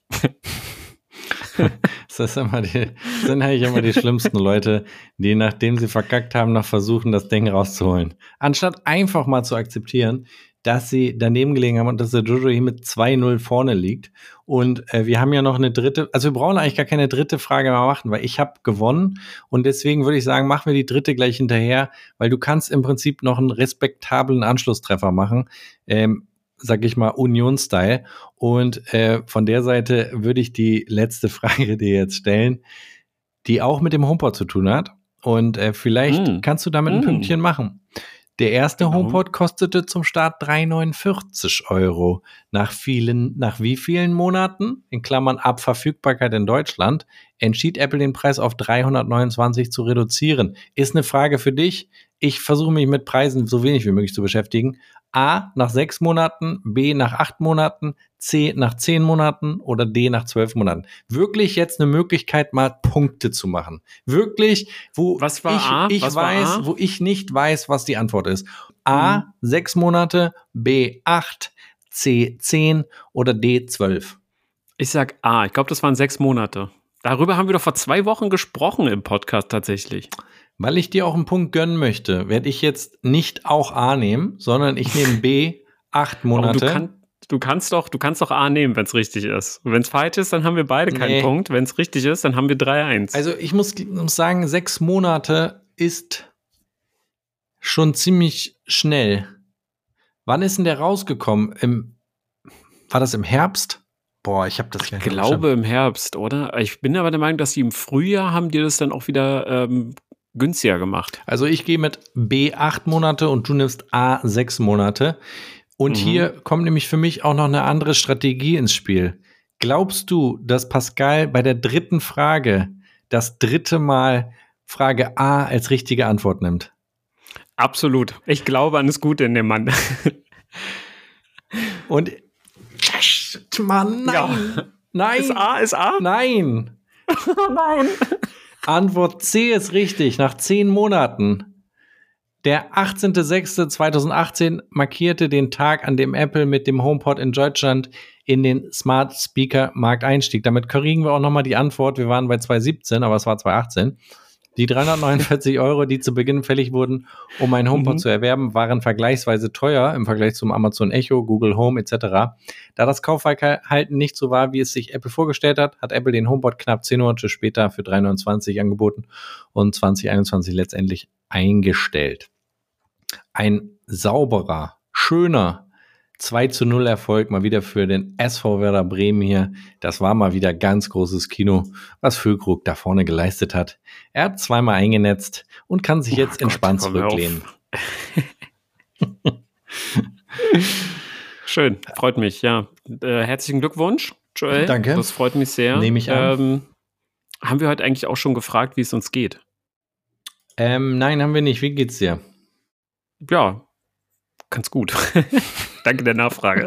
Das ist immer die, das sind eigentlich immer die schlimmsten Leute, die, nachdem sie verkackt haben, noch versuchen, das Ding rauszuholen. Anstatt einfach mal zu akzeptieren, dass sie daneben gelegen haben und dass der Jojo hier mit zwei null vorne liegt. Und äh, wir haben ja noch eine dritte, also wir brauchen eigentlich gar keine dritte Frage mehr machen, weil ich habe gewonnen und deswegen würde ich sagen, machen wir die dritte gleich hinterher, weil du kannst im Prinzip noch einen respektablen Anschlusstreffer machen, ähm, sag ich mal Union-Style. Und äh, von der Seite würde ich die letzte Frage dir jetzt stellen, die auch mit dem HomePod zu tun hat. Und äh, vielleicht Mm. kannst du damit ein Mm. Pünktchen machen. Der erste Genau. HomePod kostete zum Start drei neunundvierzig Euro. Nach vielen, nach wie vielen Monaten, in Klammern ab Verfügbarkeit in Deutschland, entschied Apple den Preis auf dreihundertneunundzwanzig zu reduzieren. Ist eine Frage für dich. Ich versuche mich mit Preisen so wenig wie möglich zu beschäftigen. A, nach sechs Monaten, B, nach acht Monaten, C, nach zehn Monaten oder D, nach zwölf Monaten. Wirklich jetzt eine Möglichkeit, mal Punkte zu machen. Wirklich, wo Was war ich, A? ich Was war weiß, A? wo ich nicht weiß, was die Antwort ist. A, Mhm. sechs Monate, B, acht, C, zehn oder D, zwölf. Ich sag A, ich glaube, das waren sechs Monate. Darüber haben wir doch vor zwei Wochen gesprochen im Podcast tatsächlich. Weil ich dir auch einen Punkt gönnen möchte, werde ich jetzt nicht auch A nehmen, sondern ich nehme B, acht Aber Monate. du, kann, du, kannst doch, du kannst doch A nehmen, wenn es richtig ist. Wenn es falsch ist, dann haben wir beide keinen Nee. Punkt. Wenn es richtig ist, dann haben wir drei eins. Also ich muss, muss sagen, sechs Monate ist schon ziemlich schnell. Wann ist denn der rausgekommen? Im, war das im Herbst? Boah, ich habe das Ich glaube im Herbst, oder? Ich bin aber der Meinung, dass sie im Frühjahr haben die das dann auch wieder ähm, günstiger gemacht. Also ich gehe mit B acht Monate und du nimmst A sechs Monate. Und Mhm. hier kommt nämlich für mich auch noch eine andere Strategie ins Spiel. Glaubst du, dass Pascal bei der dritten Frage das dritte Mal Frage A als richtige Antwort nimmt? Absolut. Ich glaube an das Gute in dem Mann. Und Mann, nein, Ja. nein, Ist A, ist A? nein. Nein. Antwort C ist richtig, nach zehn Monaten. Der achtzehnter sechster zweitausendachtzehn markierte den Tag, an dem Apple mit dem HomePod in Deutschland in den Smart Speaker Markt einstieg. Damit kriegen wir auch nochmal die Antwort. Wir waren bei zweitausendsiebzehn, aber es war zweitausendachtzehn. Die dreihundertneunundvierzig Euro, die zu Beginn fällig wurden, um einen HomePod mhm. zu erwerben, waren vergleichsweise teuer im Vergleich zum Amazon Echo, Google Home et cetera. Da das Kaufverhalten nicht so war, wie es sich Apple vorgestellt hat, hat Apple den HomePod knapp zehn Monate später für drei neunundzwanzig angeboten und zwanzig einundzwanzig letztendlich eingestellt. Ein sauberer, schöner zwei zu null Erfolg mal wieder für den S V Werder Bremen hier. Das war mal wieder ganz großes Kino, was Füllkrug da vorne geleistet hat. Er hat zweimal eingenetzt und kann sich jetzt oh entspannt Gott, zurücklehnen. Schön, freut mich, ja. Äh, herzlichen Glückwunsch, Joel. Danke. Das freut mich sehr. Nehme ich an. Ähm, haben wir heute eigentlich auch schon gefragt, wie es uns geht? Ähm, nein, haben wir nicht. Wie geht's dir? Ja, ganz gut. Danke der Nachfrage.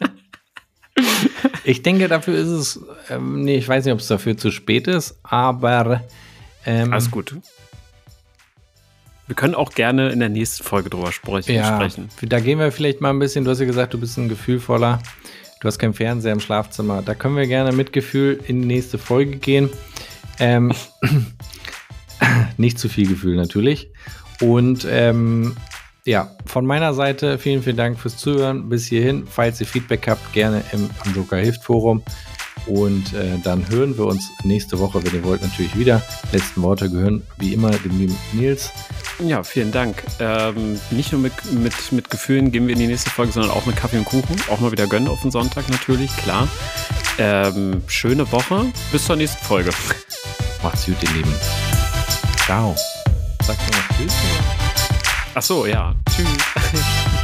Ich denke, dafür ist es, ähm, nee, ich weiß nicht, ob es dafür zu spät ist, aber ähm, alles gut. Wir können auch gerne in der nächsten Folge drüber sprechen. Ja, sprechen. Da gehen wir vielleicht mal ein bisschen, du hast ja gesagt, du bist ein gefühlvoller, du hast keinen Fernseher im Schlafzimmer. Da können wir gerne mit Gefühl in die nächste Folge gehen. Ähm, nicht zu viel Gefühl natürlich. Und ähm, ja, von meiner Seite vielen, vielen Dank fürs Zuhören bis hierhin. Falls ihr Feedback habt, gerne im Joker Hilft Forum. Und äh, dann hören wir uns nächste Woche, wenn ihr wollt, natürlich wieder. Letzten Worte gehören wie immer dem lieben Nils. Ja, vielen Dank. Ähm, nicht nur mit, mit, mit Gefühlen gehen wir in die nächste Folge, sondern auch mit Kaffee und Kuchen. Auch mal wieder gönnen auf den Sonntag natürlich, klar. Ähm, schöne Woche. Bis zur nächsten Folge. Macht's gut, ihr Lieben. Ciao. Sagt mal noch Tschüss. Ach so, ja. Tschüss.